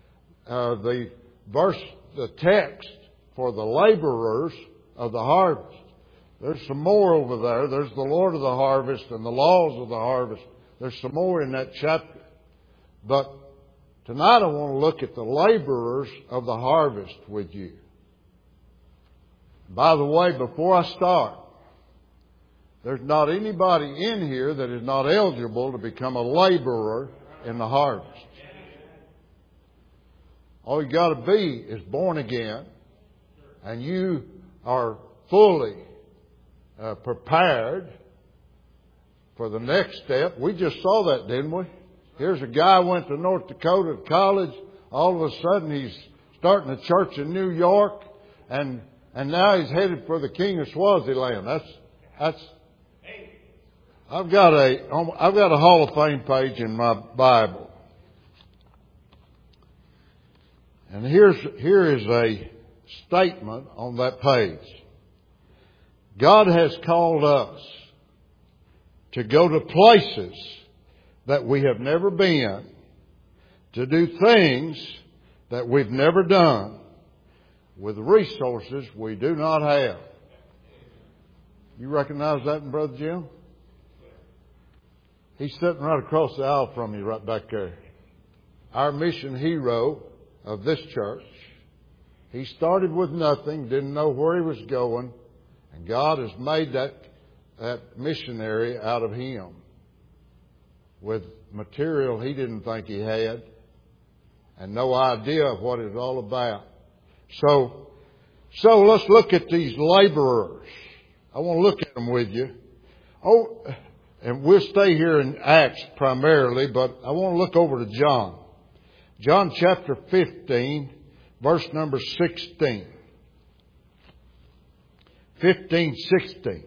the text for the laborers of the harvest. There's some more over there. There's the Lord of the harvest and the laws of the harvest. There's some more in that chapter. But tonight I want to look at the laborers of the harvest with you. By the way, before I start, there's not anybody in here that is not eligible to become a laborer in the harvest. All you got to be is born again, and you are fully prepared for the next step. We just saw that, didn't we? Here's a guy went to North Dakota college. All of a sudden, he's starting a church in New York, and now he's headed for the King of Swaziland. That's. I've got a Hall of Fame page in my Bible, and here is a statement on that page. God has called us to go to places that we have never been, to do things that we've never done, with resources we do not have. You recognize that in Brother Jim? He's sitting right across the aisle from you, right back there. Our mission hero of this church. He started with nothing, didn't know where he was going, and God has made that missionary out of him with material he didn't think he had and no idea of what it's all about. So let's look at these laborers. I want to look at them with you. And we'll stay here in Acts primarily, but I want to look over to John. John chapter 15, verse number 16. 15:16.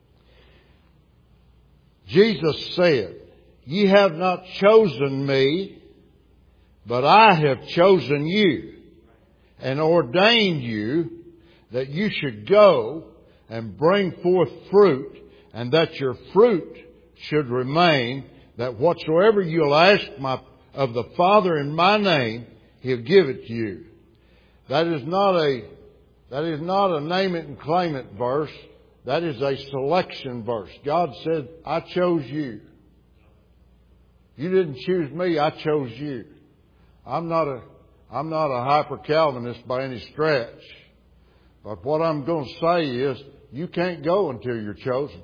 Jesus said, Ye have not chosen me, but I have chosen you and ordained you that you should go and bring forth fruit, and that your fruit should remain, that whatsoever you'll ask of the Father in my name, He'll give it to you. That is not a name it and claim it verse. That is a selection verse. God said, I chose you. You didn't choose me, I chose you. I'm not a hyper-Calvinist by any stretch. But what I'm going to say is, you can't go until you're chosen.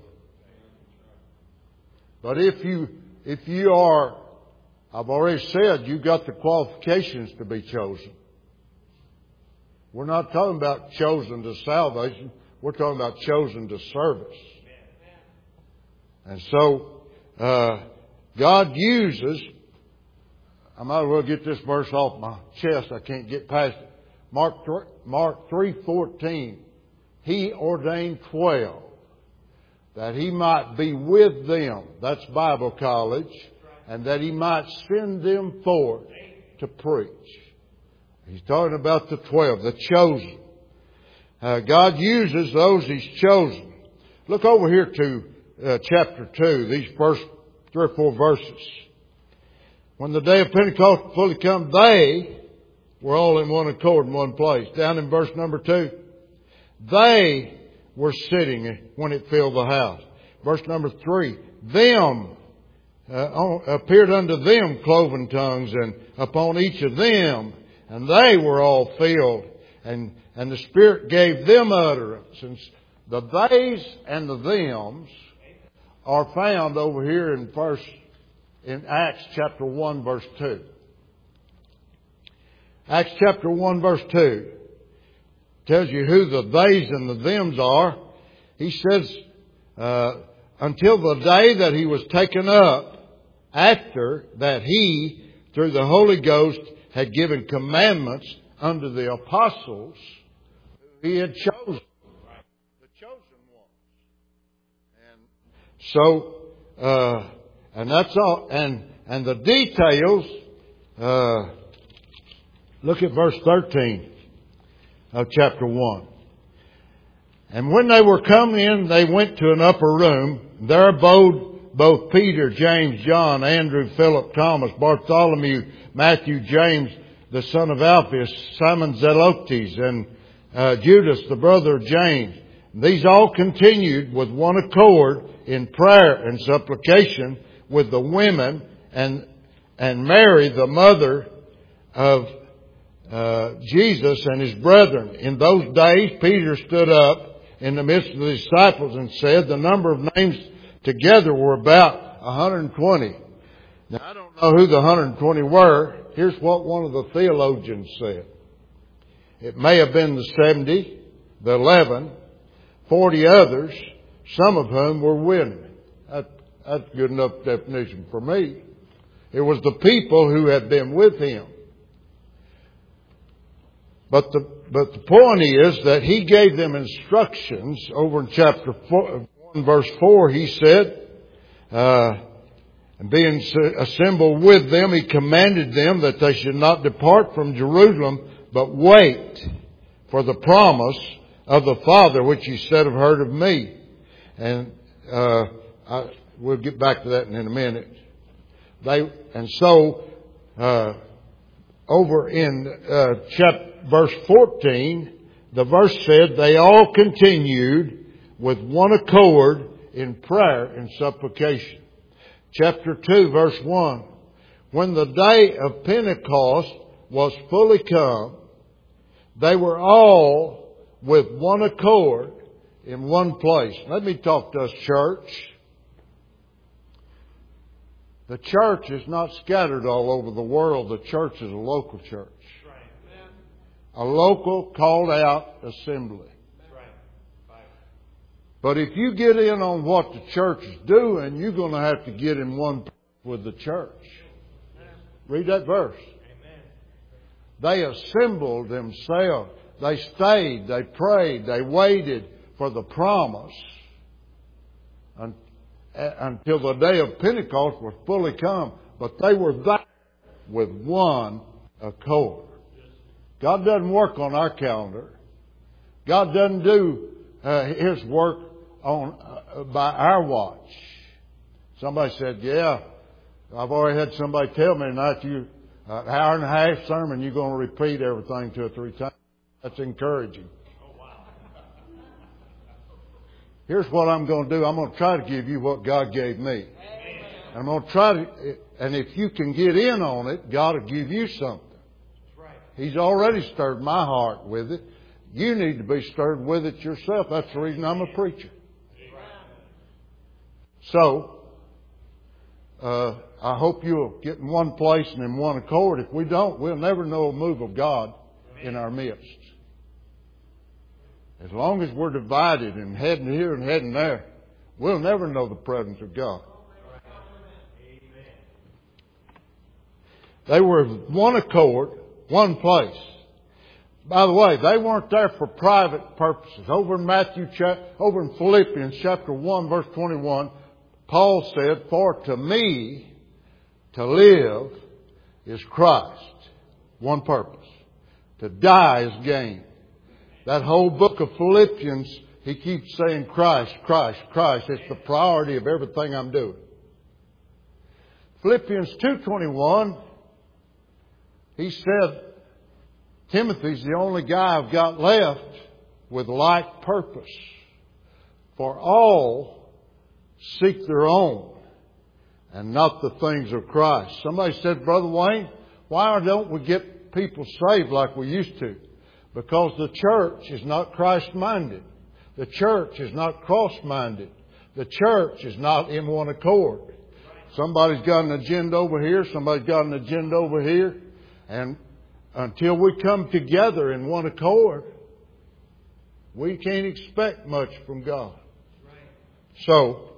But if you are, I've already said, you've got the qualifications to be chosen. We're not talking about chosen to salvation. We're talking about chosen to service. And so, God uses, I might as well get this verse off my chest. I can't get past it. Mark 3:14. He ordained 12 that He might be with them. That's Bible college. And that He might send them forth to preach. He's talking about the 12, the chosen. God uses those He's chosen. Look over here to chapter 2, these first 3 or 4 verses. When the day of Pentecost fully come, they were all in one accord in one place. Down in verse number 2. They were sitting when it filled the house. Verse number 3. Them appeared unto them cloven tongues, and upon each of them, and they were all filled, and the Spirit gave them utterance. And the theys and the thems are found over here in Acts chapter 1 verse 2. Acts chapter 1 verse 2 tells you who the theys and the thems are. He says, until the day that He was taken up, after that He, through the Holy Ghost, had given commandments unto the apostles who He had chosen. The chosen ones. And so, and that's all. And the details, look at verse 13 of chapter 1. And when they were come in, they went to an upper room. There abode both Peter, James, John, Andrew, Philip, Thomas, Bartholomew, Matthew, James, the son of Alphaeus, Simon Zelotes, and Judas, the brother of James. These all continued with one accord in prayer and supplication with the women and Mary, the mother of Jesus and His brethren. In those days, Peter stood up in the midst of the disciples and said, the number of names together were about 120. Now, I don't know who the 120 were. Here's what one of the theologians said. It may have been the 70, the 11, 40 others, some of whom were women. That's good enough definition for me. It was the people who had been with Him. But the point is that He gave them instructions. Over in chapter 1 verse 4, He said, and being assembled with them, He commanded them that they should not depart from Jerusalem, but wait for the promise of the Father, which He said have heard of me. And we'll get back to that in a minute. Over in verse 14, the verse said, they all continued with one accord in prayer and supplication. Chapter 2, verse 1. When the day of Pentecost was fully come, they were all with one accord in one place. Let me talk to us, church. The church is not scattered all over the world. The church is a local church. A local, called out assembly. But if you get in on what the church is doing, you're going to have to get in one with the church. Read that verse. They assembled themselves. They stayed. They prayed. They waited for the promise until the day of Pentecost was fully come. But they were there with one accord. God doesn't work on our calendar. God doesn't do His work by our watch. Somebody said, yeah, I've already had somebody tell me tonight, an hour and a half sermon, you're going to repeat everything 2 or 3 times. That's encouraging. Here's what I'm going to do. I'm going to try to give you what God gave me. And I'm going to try to, and if you can get in on it, God will give you something. He's already stirred my heart with it. You need to be stirred with it yourself. That's the reason I'm a preacher. So, I hope you'll get in one place and in one accord. If we don't, we'll never know a move of God in our midst. As long as we're divided and heading here and heading there, we'll never know the presence of God. They were one accord, one place. By the way, they weren't there for private purposes. Over in Philippians chapter 1, verse 21, Paul said, "For to me to live is Christ." One purpose. To die is gain. That whole book of Philippians, he keeps saying Christ, Christ, Christ. It's the priority of everything I'm doing. Philippians 2:21, he said, Timothy's the only guy I've got left with like purpose. For all seek their own and not the things of Christ. Somebody said, Brother Wayne, why don't we get people saved like we used to? Because the church is not Christ-minded. The church is not cross-minded. The church is not in one accord. Somebody's got an agenda over here. Somebody's got an agenda over here. And until we come together in one accord, we can't expect much from God. So,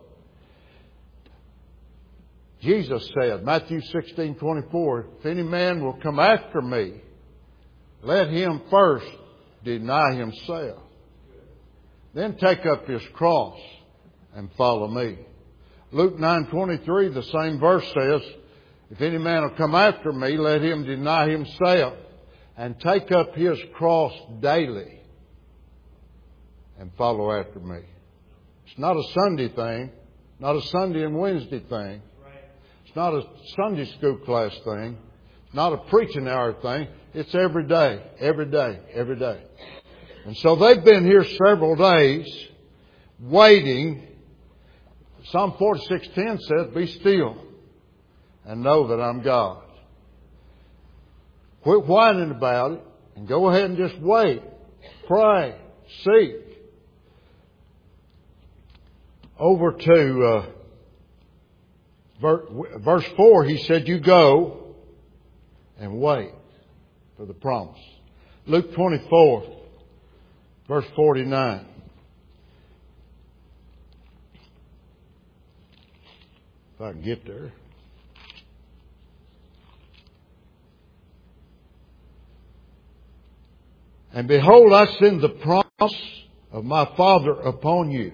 Jesus said, Matthew 16:24, if any man will come after me, let him first deny himself. Then take up his cross and follow me. Luke 9:23, the same verse says, if any man will come after me, let him deny himself and take up his cross daily and follow after me. It's not a Sunday thing, not a Sunday and Wednesday thing. It's not a Sunday school class thing. It's not a preaching hour thing. It's every day, every day, every day. And so they've been here several days waiting. Psalm 46:10 says, be still and know that I'm God. Quit whining about it and go ahead and just wait. Pray. Seek. Over to verse 4, he said, you go and wait for the promise. Luke 24, verse 49. If I can get there. And behold, I send the promise of my Father upon you.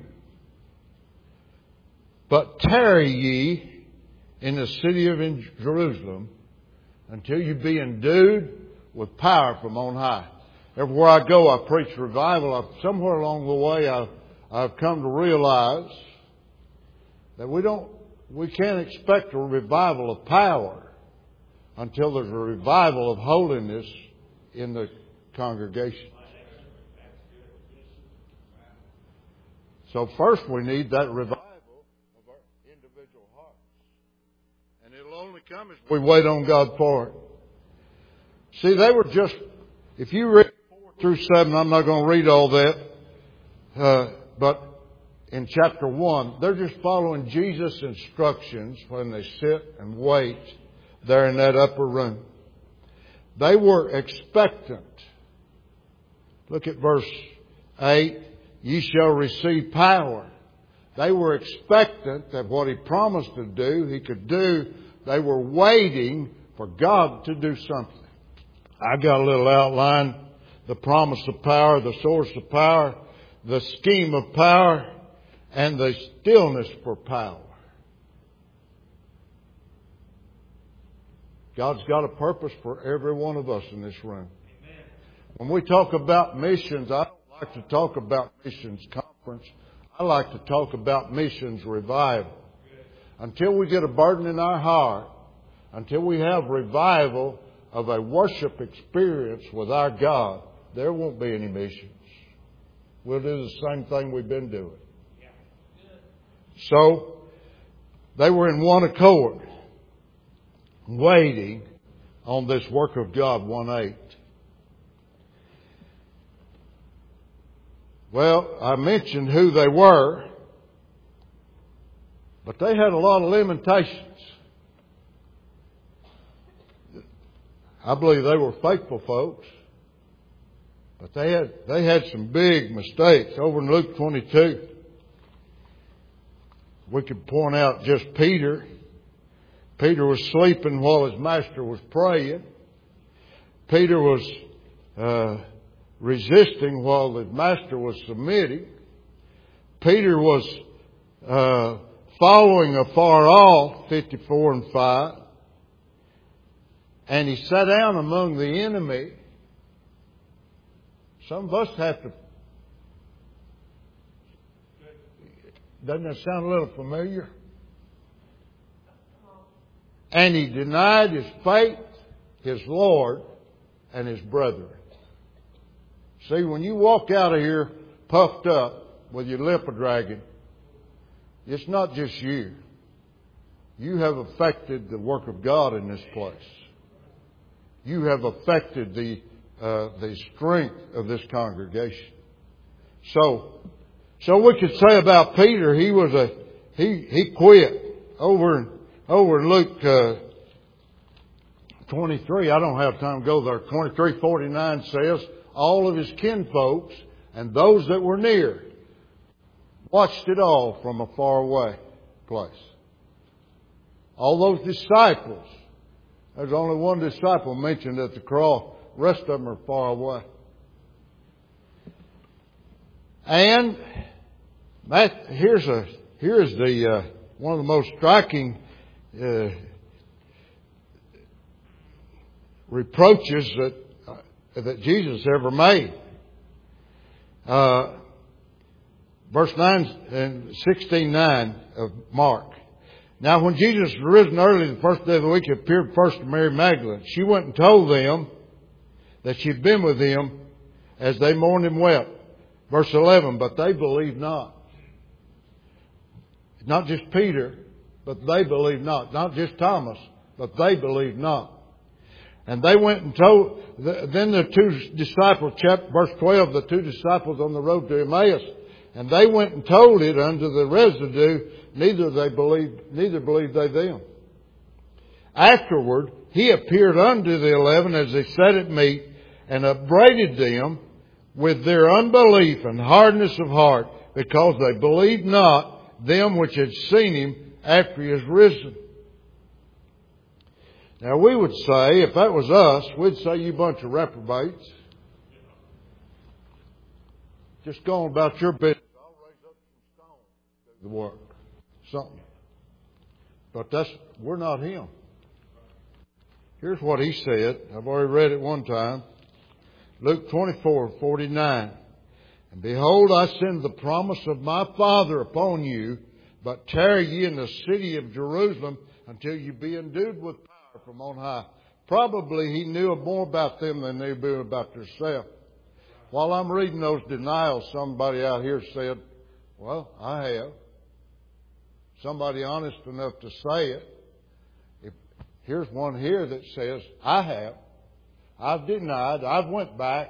But tarry ye in the city of Jerusalem until you be endued with power from on high. Everywhere I go, I preach revival. Somewhere along the way, I've come to realize that we can't expect a revival of power until there's a revival of holiness in the congregation. So first we need that revival of our individual hearts. And it'll only come as we wait on God for it. See, they were just, if you read 4 through 7, I'm not going to read all that, but in chapter 1, they're just following Jesus' instructions when they sit and wait there in that upper room. They were expectant. Look at verse 8. Ye shall receive power. They were expectant that what He promised to do, He could do. They were waiting for God to do something. I got a little outline. The promise of power, the source of power, the scheme of power, and the stillness for power. God's got a purpose for every one of us in this room. When we talk about missions, I don't like to talk about missions conference. I like to talk about missions revival. until we get a burden in our heart, until we have revival of a worship experience with our God, there won't be any missions. We'll do the same thing we've been doing. So, they were in one accord, waiting on this work of God, 1:8. Well, I mentioned who they were, but they had a lot of limitations. I believe they were faithful folks, but they had some big mistakes. Over in Luke 22, we could point out just Peter. Peter was sleeping while his master was praying. Peter was resisting while the master was submitting. Peter was following afar off, 54:5. And he sat down among the enemy. Some of us have to... Doesn't that sound a little familiar? And he denied his faith, his Lord, and his brethren. See, when you walk out of here puffed up with your lip a-dragging, it's not just you. You have affected the work of God in this place. You have affected the strength of this congregation. So we could say about Peter, he quit. Over in Luke 23, I don't have time to go there. 23:49 says, all of his kinfolks and those that were near watched it all from a far away place. All those disciples, there's only one disciple mentioned at the cross. The rest of them are far away. And here's the one of the most striking reproaches that Jesus ever made. Verse 9 and 16:9 of Mark. Now when Jesus was risen early the first day of the week, he appeared first to Mary Magdalene. She went and told them that she'd been with him as they mourned and wept. Verse 11, but they believed not. Not just Peter, but they believed not. Not just Thomas, but they believed not. And they went and told, then the two disciples, verse 12, the two disciples on the road to Emmaus, and they went and told it unto the residue, neither believed they them. Afterward, he appeared unto the 11 as they sat at meat, and upbraided them with their unbelief and hardness of heart, because they believed not them which had seen him after he is risen. Now we would say, if that was us, we'd say, you bunch of reprobates. Just going about your business. I'll raise up some stones to do the work. Something. But we're not him. Here's what he said. I've already read it one time. Luke 24:49. And behold, I send the promise of my Father upon you, but tarry ye in the city of Jerusalem until you be endued with power from on high. Probably he knew more about them than they knew about themselves. While I'm reading those denials, somebody out here said, well, I have. Somebody honest enough to say it. Here's one here that says, I have. I've denied. I've went back.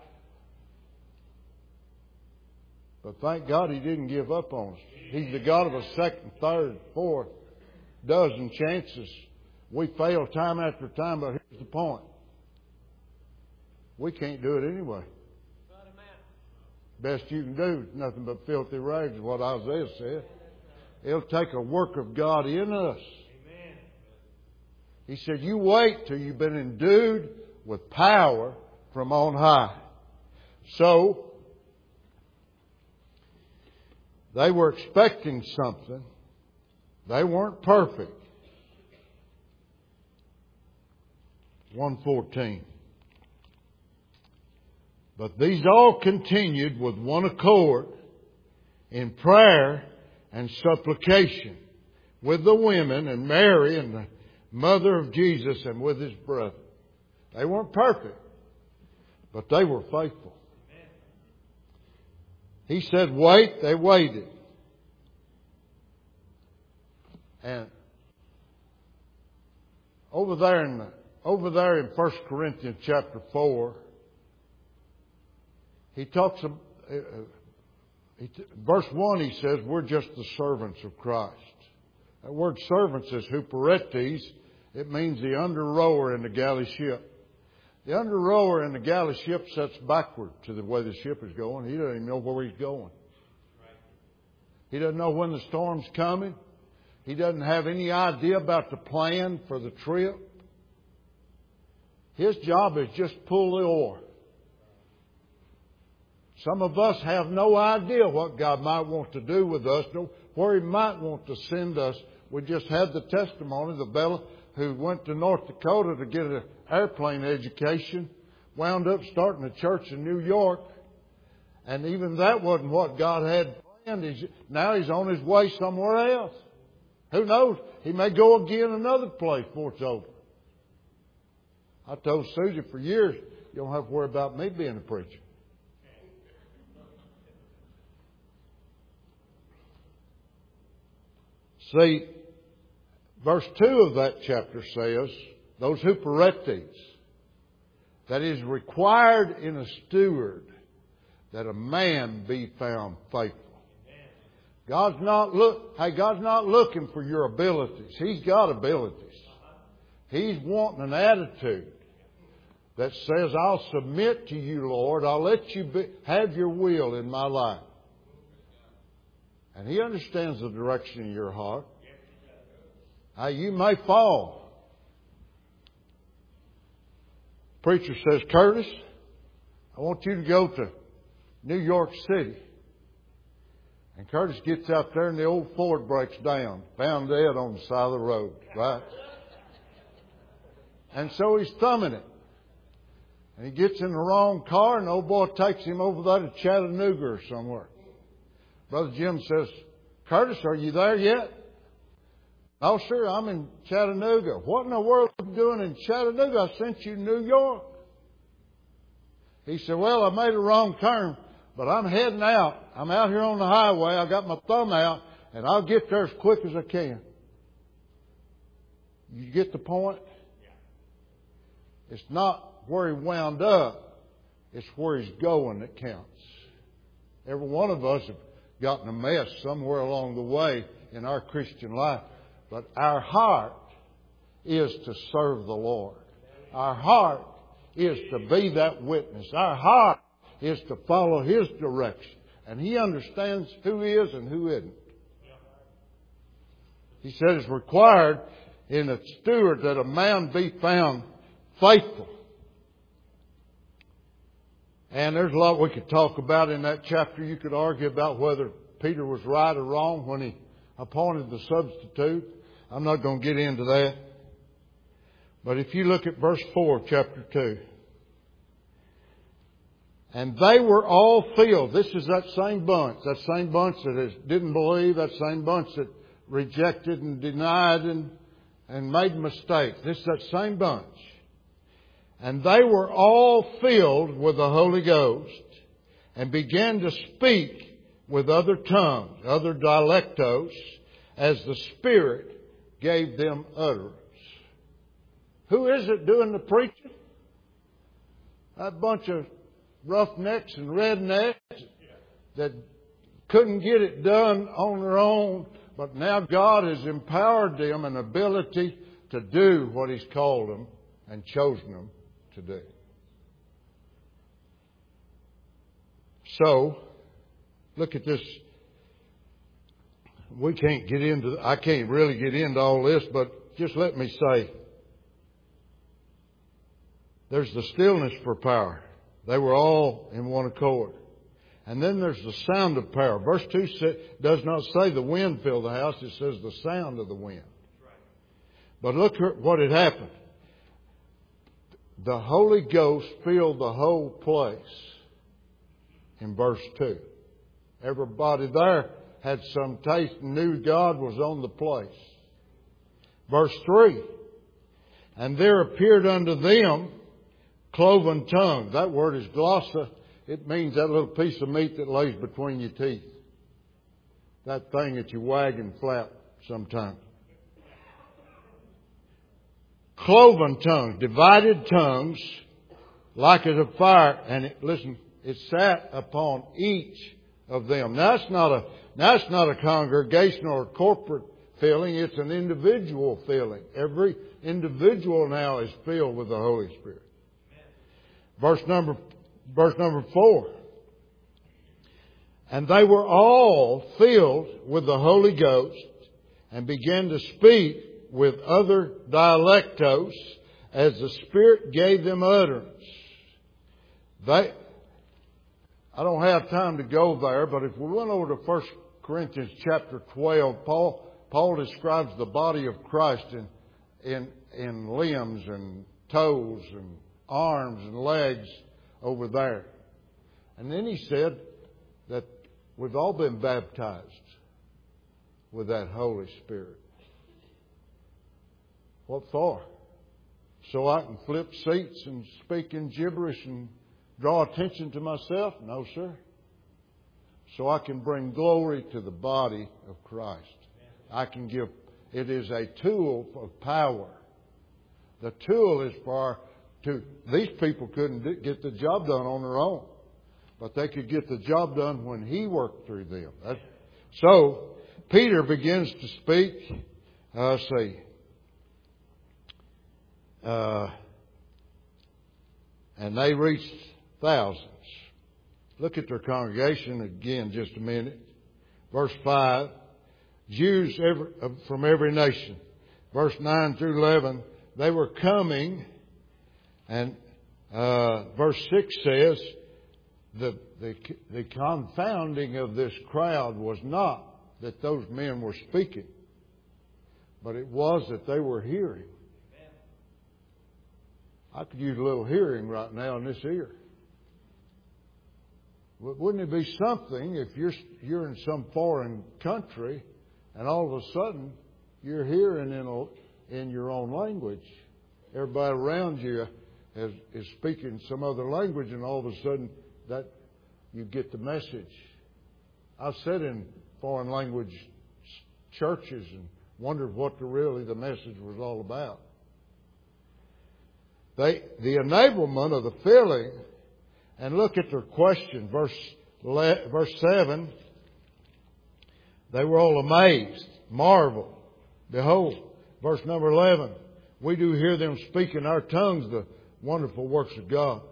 But thank God he didn't give up on us. He's the God of a second, third, fourth dozen chances. We fail time after time, but here's the point. We can't do it anyway. Best you can do is nothing but filthy rags, is what Isaiah said. It'll take a work of God in us. He said, you wait till you've been endued with power from on high. So, they were expecting something. They weren't perfect. 1:14. But these all continued with one accord in prayer and supplication with the women and Mary and the mother of Jesus and with his brother. They weren't perfect, but they were faithful. He said, wait, they waited. And over there in 1 Corinthians chapter 4, he talks about, verse 1 he says, we're just the servants of Christ. That word servants is huperetes. It means the under rower in the galley ship. The under rower in the galley ship sits backward to the way the ship is going. He doesn't even know where he's going. He doesn't know when the storm's coming. He doesn't have any idea about the plan for the trip. His job is just pull the oar. Some of us have no idea what God might want to do with us, where He might want to send us. We just had the testimony of Bella, who went to North Dakota to get an airplane education, wound up starting a church in New York, and even that wasn't what God had planned. Now he's on his way somewhere else. Who knows? He may go again another place before it's over. I told Susie for years, you don't have to worry about me being a preacher. See, verse 2 of that chapter says, those huperetes, that is required in a steward that a man be found faithful. God's not looking for your abilities. He's got abilities. He's wanting an attitude that says, I'll submit to you, Lord. I'll let you have your will in my life. And He understands the direction of your heart. You may fall. Preacher says, Curtis, I want you to go to New York City. And Curtis gets out there and the old Ford breaks down, found dead on the side of the road, right? And so he's thumbing it. And he gets in the wrong car and the old boy takes him over there to Chattanooga or somewhere. Brother Jim says, Curtis, are you there yet? Oh, sure, I'm in Chattanooga. What in the world are you doing in Chattanooga? I sent you to New York. He said, well, I made a wrong turn, but I'm heading out. I'm out here on the highway. I got my thumb out, and I'll get there as quick as I can. You get the point? It's not where he wound up. It's where he's going that counts. Every one of us have gotten a mess somewhere along the way in our Christian life. But our heart is to serve the Lord. Our heart is to be that witness. Our heart is to follow His direction. And He understands who is and who isn't. He said it's required in a steward that a man be found faithful. And there's a lot we could talk about in that chapter. You could argue about whether Peter was right or wrong when he appointed the substitute. I'm not going to get into that. But if you look at verse 4 of chapter 2. And they were all filled. This is that same bunch that didn't believe, that same bunch that rejected and denied and made mistakes. This is that same bunch. And they were all filled with the Holy Ghost and began to speak with other tongues, other dialectos, as the Spirit gave them utterance. Who is it doing the preaching? That bunch of roughnecks and rednecks that couldn't get it done on their own, but now God has empowered them an ability to do what He's called them and chosen them to do. So, look at this. I can't really get into all this, but just let me say, there's the stillness for power. They were all in one accord. And then there's the sound of power. Verse 2 does not say the wind filled the house. It says the sound of the wind. But look at what had happened. The Holy Ghost filled the whole place in verse 2. Everybody there had some taste and knew God was on the place. Verse 3. And there appeared unto them cloven tongues. That word is glossa. It means that little piece of meat that lays between your teeth. That thing that you wag and flap sometimes. Cloven tongues, divided tongues, like as a fire. And it sat upon each of them. Now, that's not a congregational or corporate feeling. It's an individual feeling. Every individual now is filled with the Holy Spirit. Verse number 4. And they were all filled with the Holy Ghost and began to speak with other dialectos as the Spirit gave them utterance. I don't have time to go there, but if we went over to 1 Corinthians chapter 12, Paul describes the body of Christ in limbs and toes and arms and legs over there. And then he said that we've all been baptized with that Holy Spirit. What for? So I can flip seats and speak in gibberish and draw attention to myself? No, sir. So I can bring glory to the body of Christ. It is a tool of power. The tool is these people couldn't get the job done on their own. But they could get the job done when He worked through them. So, Peter begins to speak. And they reached thousands. Look at their congregation again just a minute. Verse 5. Jews from every nation. Verse 9 through 11. They were coming. And verse 6 says, the confounding of this crowd was not that those men were speaking, but it was that they were hearing. I could use a little hearing right now in this ear. Wouldn't it be something if you're in some foreign country and all of a sudden you're hearing in your own language? Everybody around you is speaking some other language, and all of a sudden that you get the message. I've sat in foreign language churches and wondered what the message was all about. The enablement of the filling, and look at their question, verse 7. They were all amazed, marveled, behold. Verse number 11. We do hear them speak in our tongues the wonderful works of God.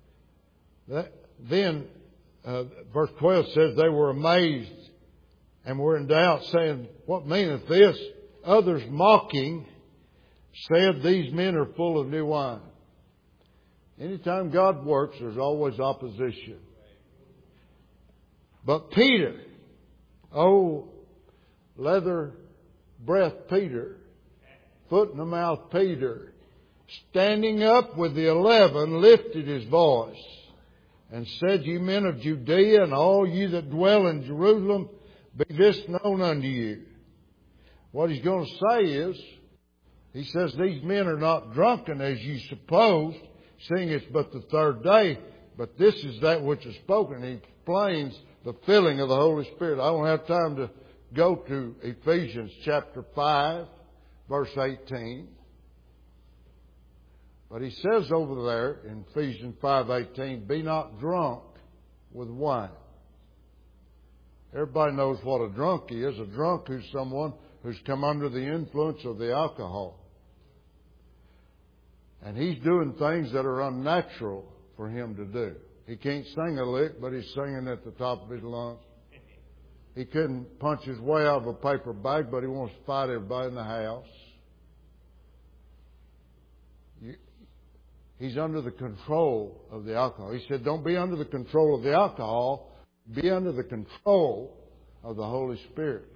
Then, verse 12 says, they were amazed and were in doubt, saying, what meaneth this? Others mocking said, these men are full of new wine. Anytime God works, there's always opposition. But Peter, leather breath Peter, foot in the mouth Peter, standing up with the 11, lifted his voice and said, ye men of Judea and all you that dwell in Jerusalem, be this known unto you. What he's going to say is, he says, these men are not drunken as you suppose, seeing it's but the third day, but this is that which is spoken. He explains the filling of the Holy Spirit. I don't have time to go to Ephesians chapter 5, verse 18. But he says over there in Ephesians 5:18, be not drunk with wine. Everybody knows what a drunk is. A drunk is someone who's come under the influence of the alcohol. And he's doing things that are unnatural for him to do. He can't sing a lick, but he's singing at the top of his lungs. He couldn't punch his way out of a paper bag, but he wants to fight everybody in the house. He's under the control of the alcohol. He said, don't be under the control of the alcohol. Be under the control of the Holy Spirit.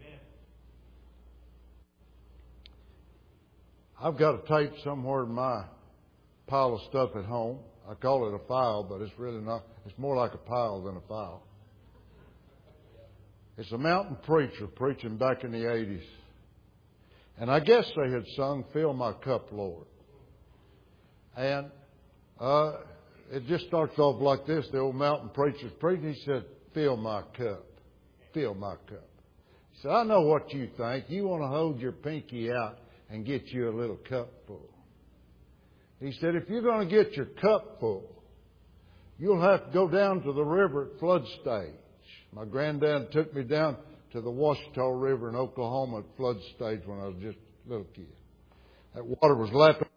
I've got a tape somewhere in my pile of stuff at home. I call it a file, but it's really not. It's more like a pile than a file. It's a mountain preacher preaching back in the 80s. And I guess they had sung, "Fill My Cup, Lord." And it just starts off like this. The old mountain preacher's preaching. He said, "Fill my cup. Fill my cup." He said, "I know what you think. You want to hold your pinky out and get you a little cup full." He said, "If you're going to get your cup full, you'll have to go down to the river at flood stage." My granddad took me down to the Washita River in Oklahoma at flood stage when I was just a little kid. That water was lapping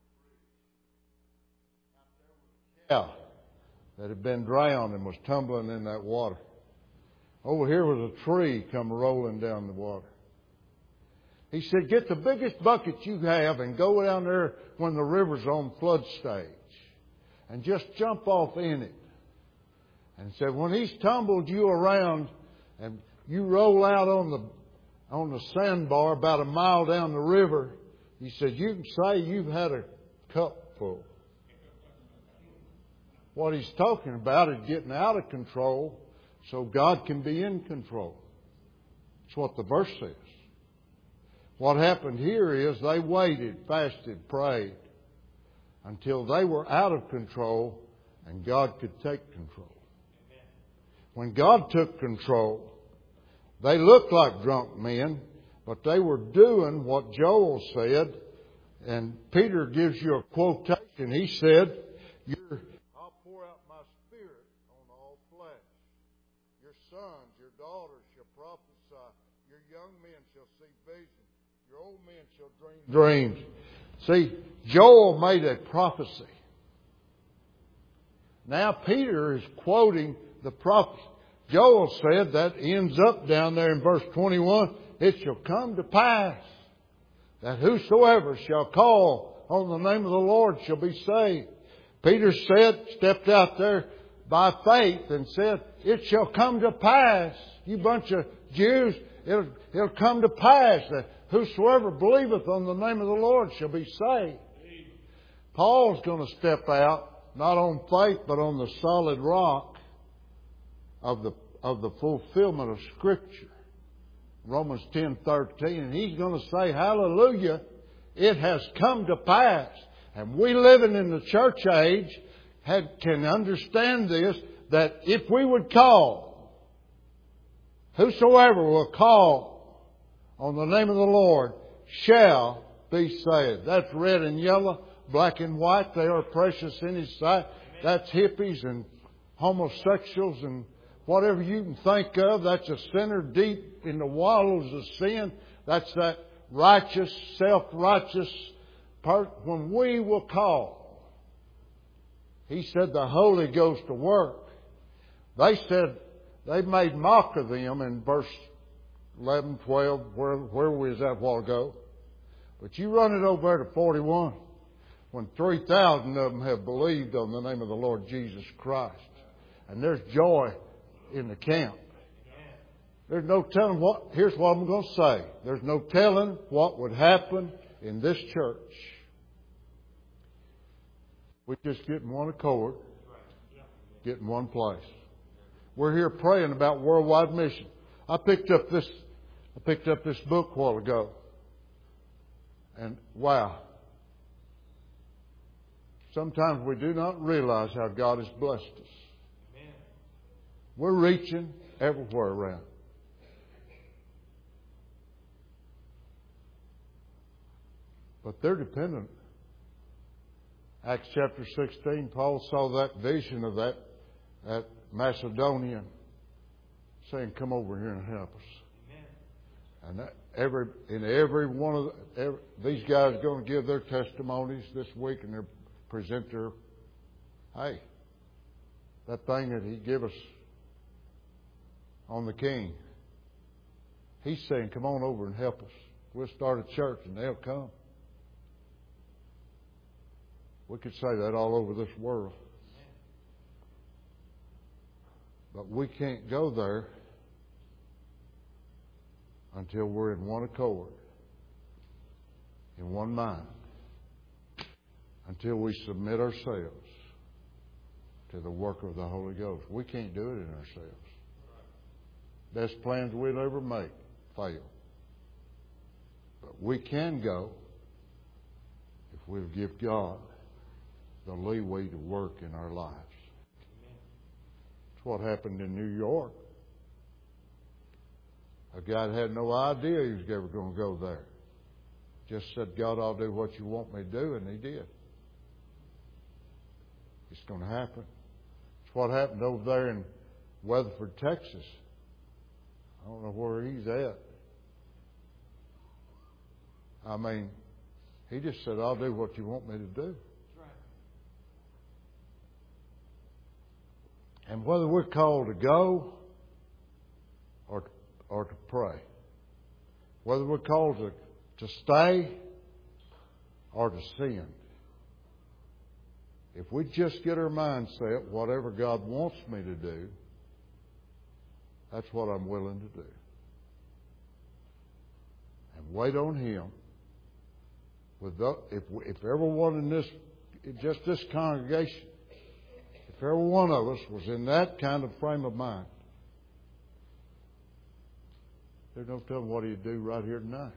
a cow that had been drowned and was tumbling in that water. Over here was a tree come rolling down the water. He said, "Get the biggest bucket you have and go down there when the river's on flood stage and just jump off in it." And said, "When he's tumbled you around and you roll out on the sandbar about a mile down the river," he said, "you can say you've had a cup full." What he's talking about is getting out of control so God can be in control. That's what the verse says. What happened here is they waited, fasted, prayed until they were out of control and God could take control. When God took control, they looked like drunk men, but they were doing what Joel said. And Peter gives you a quotation. He said, "I'll pour out my Spirit on all flesh. Your sons, your daughters shall prophesy. Your young men shall see visions. Your old men shall dream dreams." See, Joel made a prophecy. Now Peter is quoting the prophecy. Joel said that ends up down there in verse 21. "It shall come to pass that whosoever shall call on the name of the Lord shall be saved." Peter stepped out there by faith and said, "It shall come to pass, you bunch of Jews, it'll come to pass that whosoever believeth on the name of the Lord shall be saved." Paul's going to step out, not on faith, but on the solid rock of the fulfillment of Scripture. Romans 10:13. And he's going to say, "Hallelujah, it has come to pass." And we living in the church age can understand this, that if we would call, whosoever will call on the name of the Lord shall be saved. That's red and yellow, black and white. They are precious in His sight. That's hippies and homosexuals and whatever you can think of. That's a sinner deep in the wallows of sin. That's that righteous, self-righteous part. When we will call, He said the Holy Ghost to work. They said they made mock of them in verse 11, 12, where we was at a while ago. But you run it over there to 41, when 3,000 of them have believed on the name of the Lord Jesus Christ. And there's joy in the camp. There's no telling here's what I'm going to say. There's no telling what would happen in this church. We just get in one accord, get in one place. We're here praying about worldwide mission. I picked up this book a while ago. And wow. Sometimes we do not realize how God has blessed us. We're reaching everywhere around. But they're dependent. Acts chapter 16, Paul saw that vision of that Macedonian saying, "Come over here and help us." Amen. And every one of these guys are going to give their testimonies this week, and they present their, hey, that thing that He gave us on the King. He's saying, "Come on over and help us. We'll start a church," and they'll come. We could say that all over this world. But we can't go there until we're in one accord, in one mind, until we submit ourselves to the work of the Holy Ghost. We can't do it in ourselves. Best plans we'll ever make fail. But we can go if we'll give God the leeway to work in our lives. That's what happened in New York. A guy that had no idea he was ever going to go there. Just said, God, I'll do what you want me to do, and he did. It's going to happen. It's what happened over there in Weatherford, Texas. I don't know where he's at. I mean, he just said, I'll do what you want me to do. And whether we're called to go or to pray, whether we're called to stay or to sin, if we just get our mindset, whatever God wants me to do, that's what I'm willing to do. And wait on Him. If everyone in this congregation, if every one of us was in that kind of frame of mind, there's no telling what He'd do right here tonight.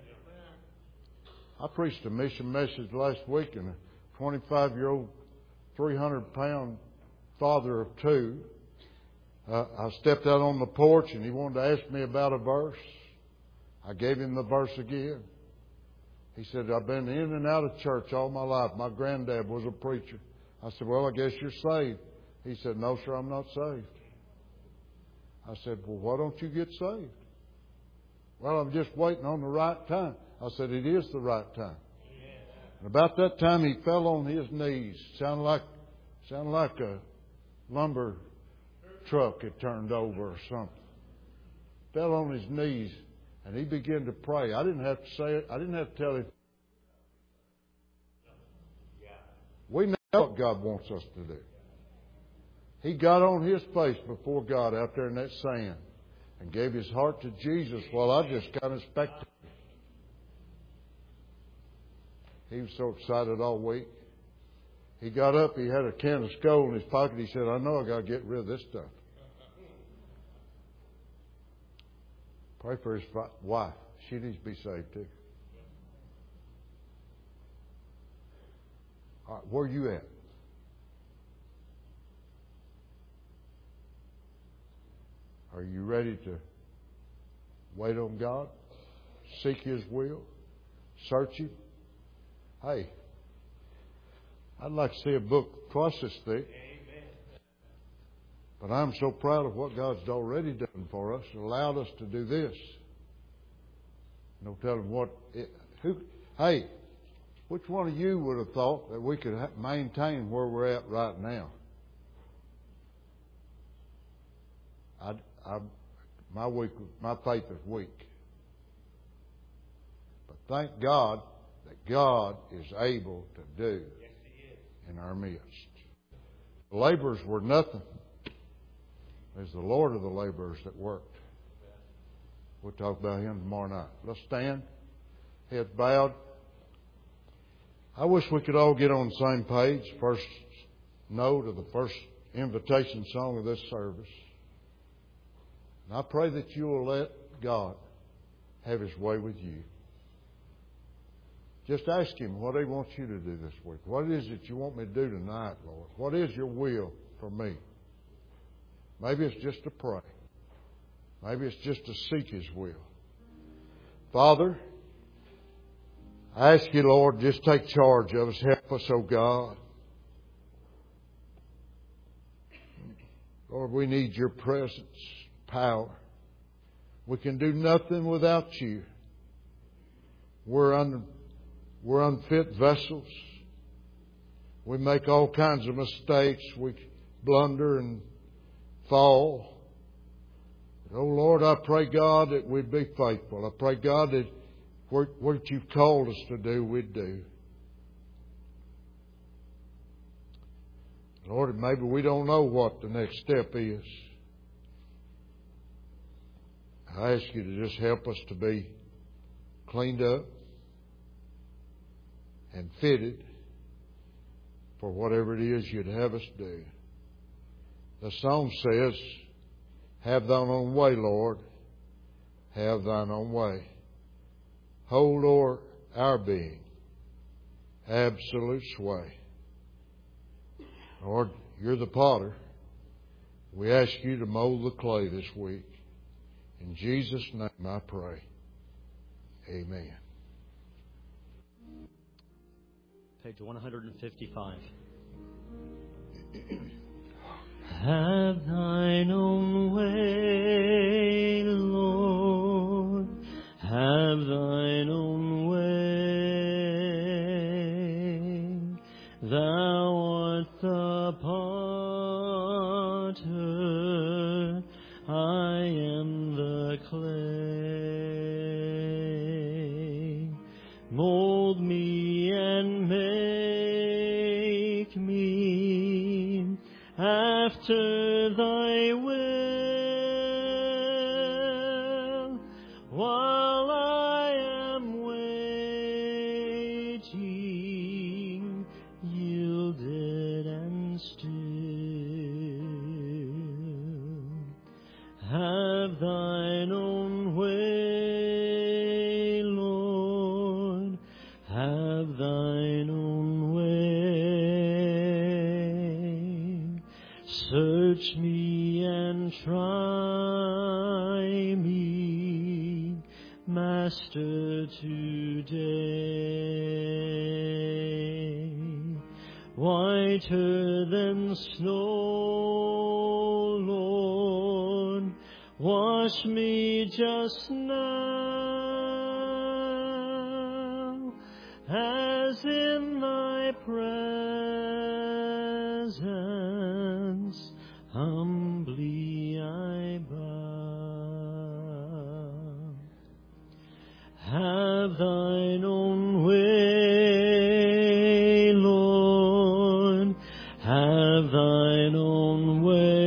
I preached a mission message last week, and a 25-year-old, 300-pound father of two, I stepped out on the porch, and he wanted to ask me about a verse. I gave him the verse again. He said, I've been in and out of church all my life. My granddad was a preacher. I said, well, I guess you're saved. He said, no, sir, I'm not saved. I said, well, why don't you get saved? Well, I'm just waiting on the right time. I said, it is the right time. And about that time, he fell on his knees. Sounded like a lumber truck had turned over or something. Fell on his knees, and he began to pray. I didn't have to say it. I didn't have to tell him. We know what God wants us to do. He got on his face before God out there in that sand and gave his heart to Jesus while I just kind of spectated. He was so excited all week. He got up, he had a can of Skoal in his pocket. He said, I know I got to get rid of this stuff. Pray for his wife. She needs to be saved too. All right, where are you at? Are you ready to wait on God? Seek His will? Search Him? Hey, I'd like to see a book twice this thick. But I'm so proud of what God's already done for us, allowed us to do this. No telling hey, which one of you would have thought that we could maintain where we're at right now? My faith is weak. But thank God that God is able to do in our midst. The laborers were nothing. There's the Lord of the laborers that worked. We'll talk about Him tomorrow night. Let's stand, heads bowed. I wish we could all get on the same page. First note of the first invitation song of this service. And I pray that you will let God have His way with you. Just ask Him what He wants you to do this week. What is it you want me to do tonight, Lord? What is your will for me? Maybe it's just to pray. Maybe it's just to seek His will. Father, I ask you, Lord, just take charge of us. Help us, oh God. Lord, we need your presence, power. We can do nothing without you. We're unfit vessels. We make all kinds of mistakes. We blunder and fall. Oh Lord, I pray, God, that we'd be faithful. I pray, God, that what you've called us to do, we'd do. Lord, maybe we don't know what the next step is. I ask you to just help us to be cleaned up and fitted for whatever it is you'd have us do. The song says, have thine own way, Lord. Have thine own way. hold o'er our being absolute sway. Lord, You're the potter. We ask You to mold the clay this week. In Jesus' name I pray. Amen. Page 155. Have Thine own way, Lord. Have Thine own way. Thou art the potter, I am the clay. Mold me and make me after Thy will, while I am waiting, yielded and still. Have Thine own way, Lord, have Thine own way. Search me and try me, Master, today. Whiter than snow, Lord, wash me just now, as in Thy presence humbly I bow. Have Thine own way, Lord, have Thine own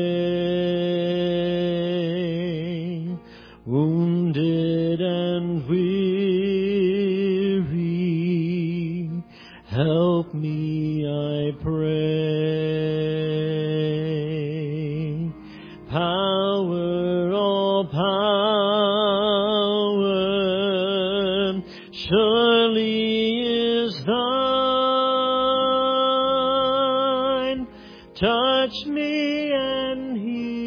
way. Wounded and weary, help me, I pray. Power, all power, surely is Thine. Touch me and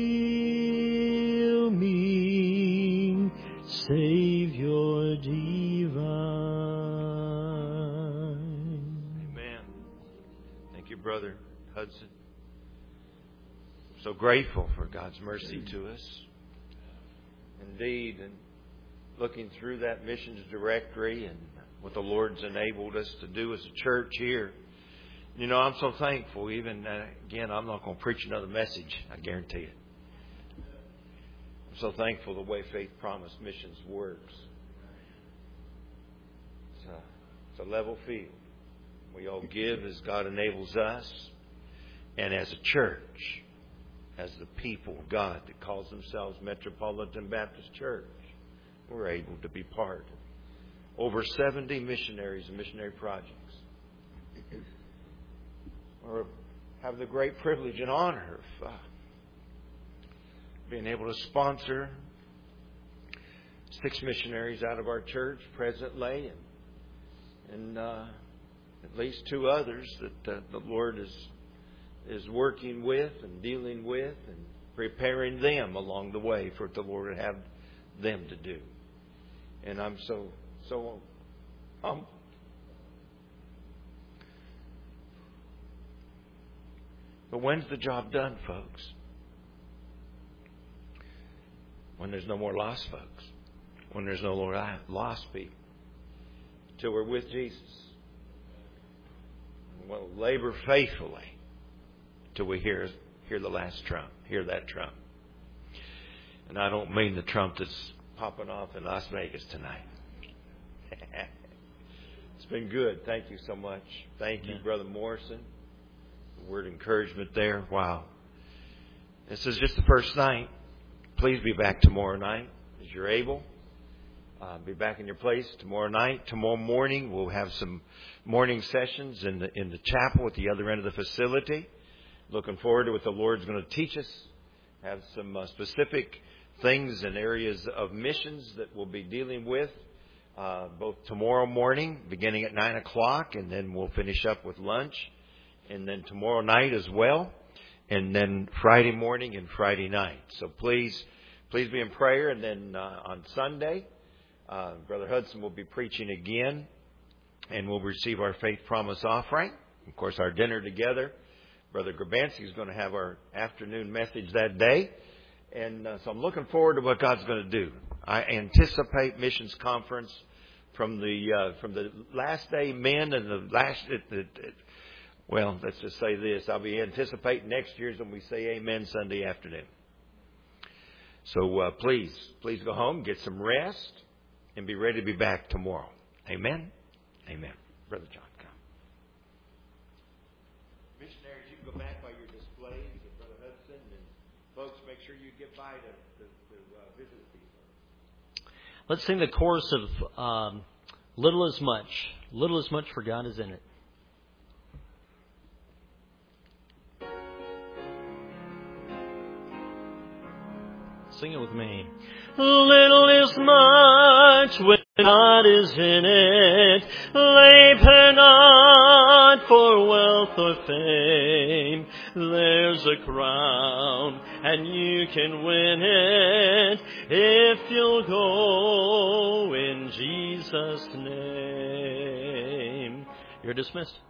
heal me, Savior divine. Amen. Thank you, Brother Hudson. So grateful for God's mercy to us. Indeed, and looking through that missions directory and what the Lord's enabled us to do as a church here, you know, I'm so thankful. Even, again, I'm not going to preach another message, I guarantee it. I'm so thankful the way Faith Promise Missions works. It's a level field. We all give as God enables us. And as a church, as the people of God that calls themselves Metropolitan Baptist Church, we're able to be part of over 70 missionaries and missionary projects. Or have the great privilege and honor of being able to sponsor 6 missionaries out of our church presently, and at least 2 others that the Lord is working with and dealing with and preparing them along the way for what the Lord would have them to do. And I'm so humble. But when's the job done, folks? When there's no more lost folks. When there's no more lost people. Till we're with Jesus. We'll labor faithfully till we hear the last trump. Hear that trump. And I don't mean the trump that's popping off in Las Vegas tonight. It's been good. Thank you so much. Thank you, Brother Morrison. Word of encouragement there. Wow. This is just the first night. Please be back tomorrow night as you're able. Be back in your place tomorrow night. Tomorrow morning we'll have some morning sessions in the chapel at the other end of the facility. Looking forward to what the Lord's going to teach us. Have some specific things and areas of missions that we'll be dealing with both tomorrow morning, beginning at 9 o'clock, and then we'll finish up with lunch, and then tomorrow night as well, and then Friday morning and Friday night. So please be in prayer. And then on Sunday, Brother Hudson will be preaching again, and we'll receive our faith promise offering. Of course, our dinner together. Brother Grabanski is going to have our afternoon message that day. And so I'm looking forward to what God's going to do. I anticipate missions conference from the last day men and the last. Well, let's just say this: I'll be anticipating next year's when we say Amen Sunday afternoon. So please go home, get some rest, and be ready to be back tomorrow. Amen. Amen. Brother John, come. Missionaries, you can go back by your displays at Brother Hudson, and folks, make sure you get by to visit these. Let's sing the chorus of Little as Much. Little as much for God is in it. Sing it with me. Little is much when God is in it. Labor not for wealth or fame. There's a crown and you can win it if you'll go in Jesus' name. You're dismissed.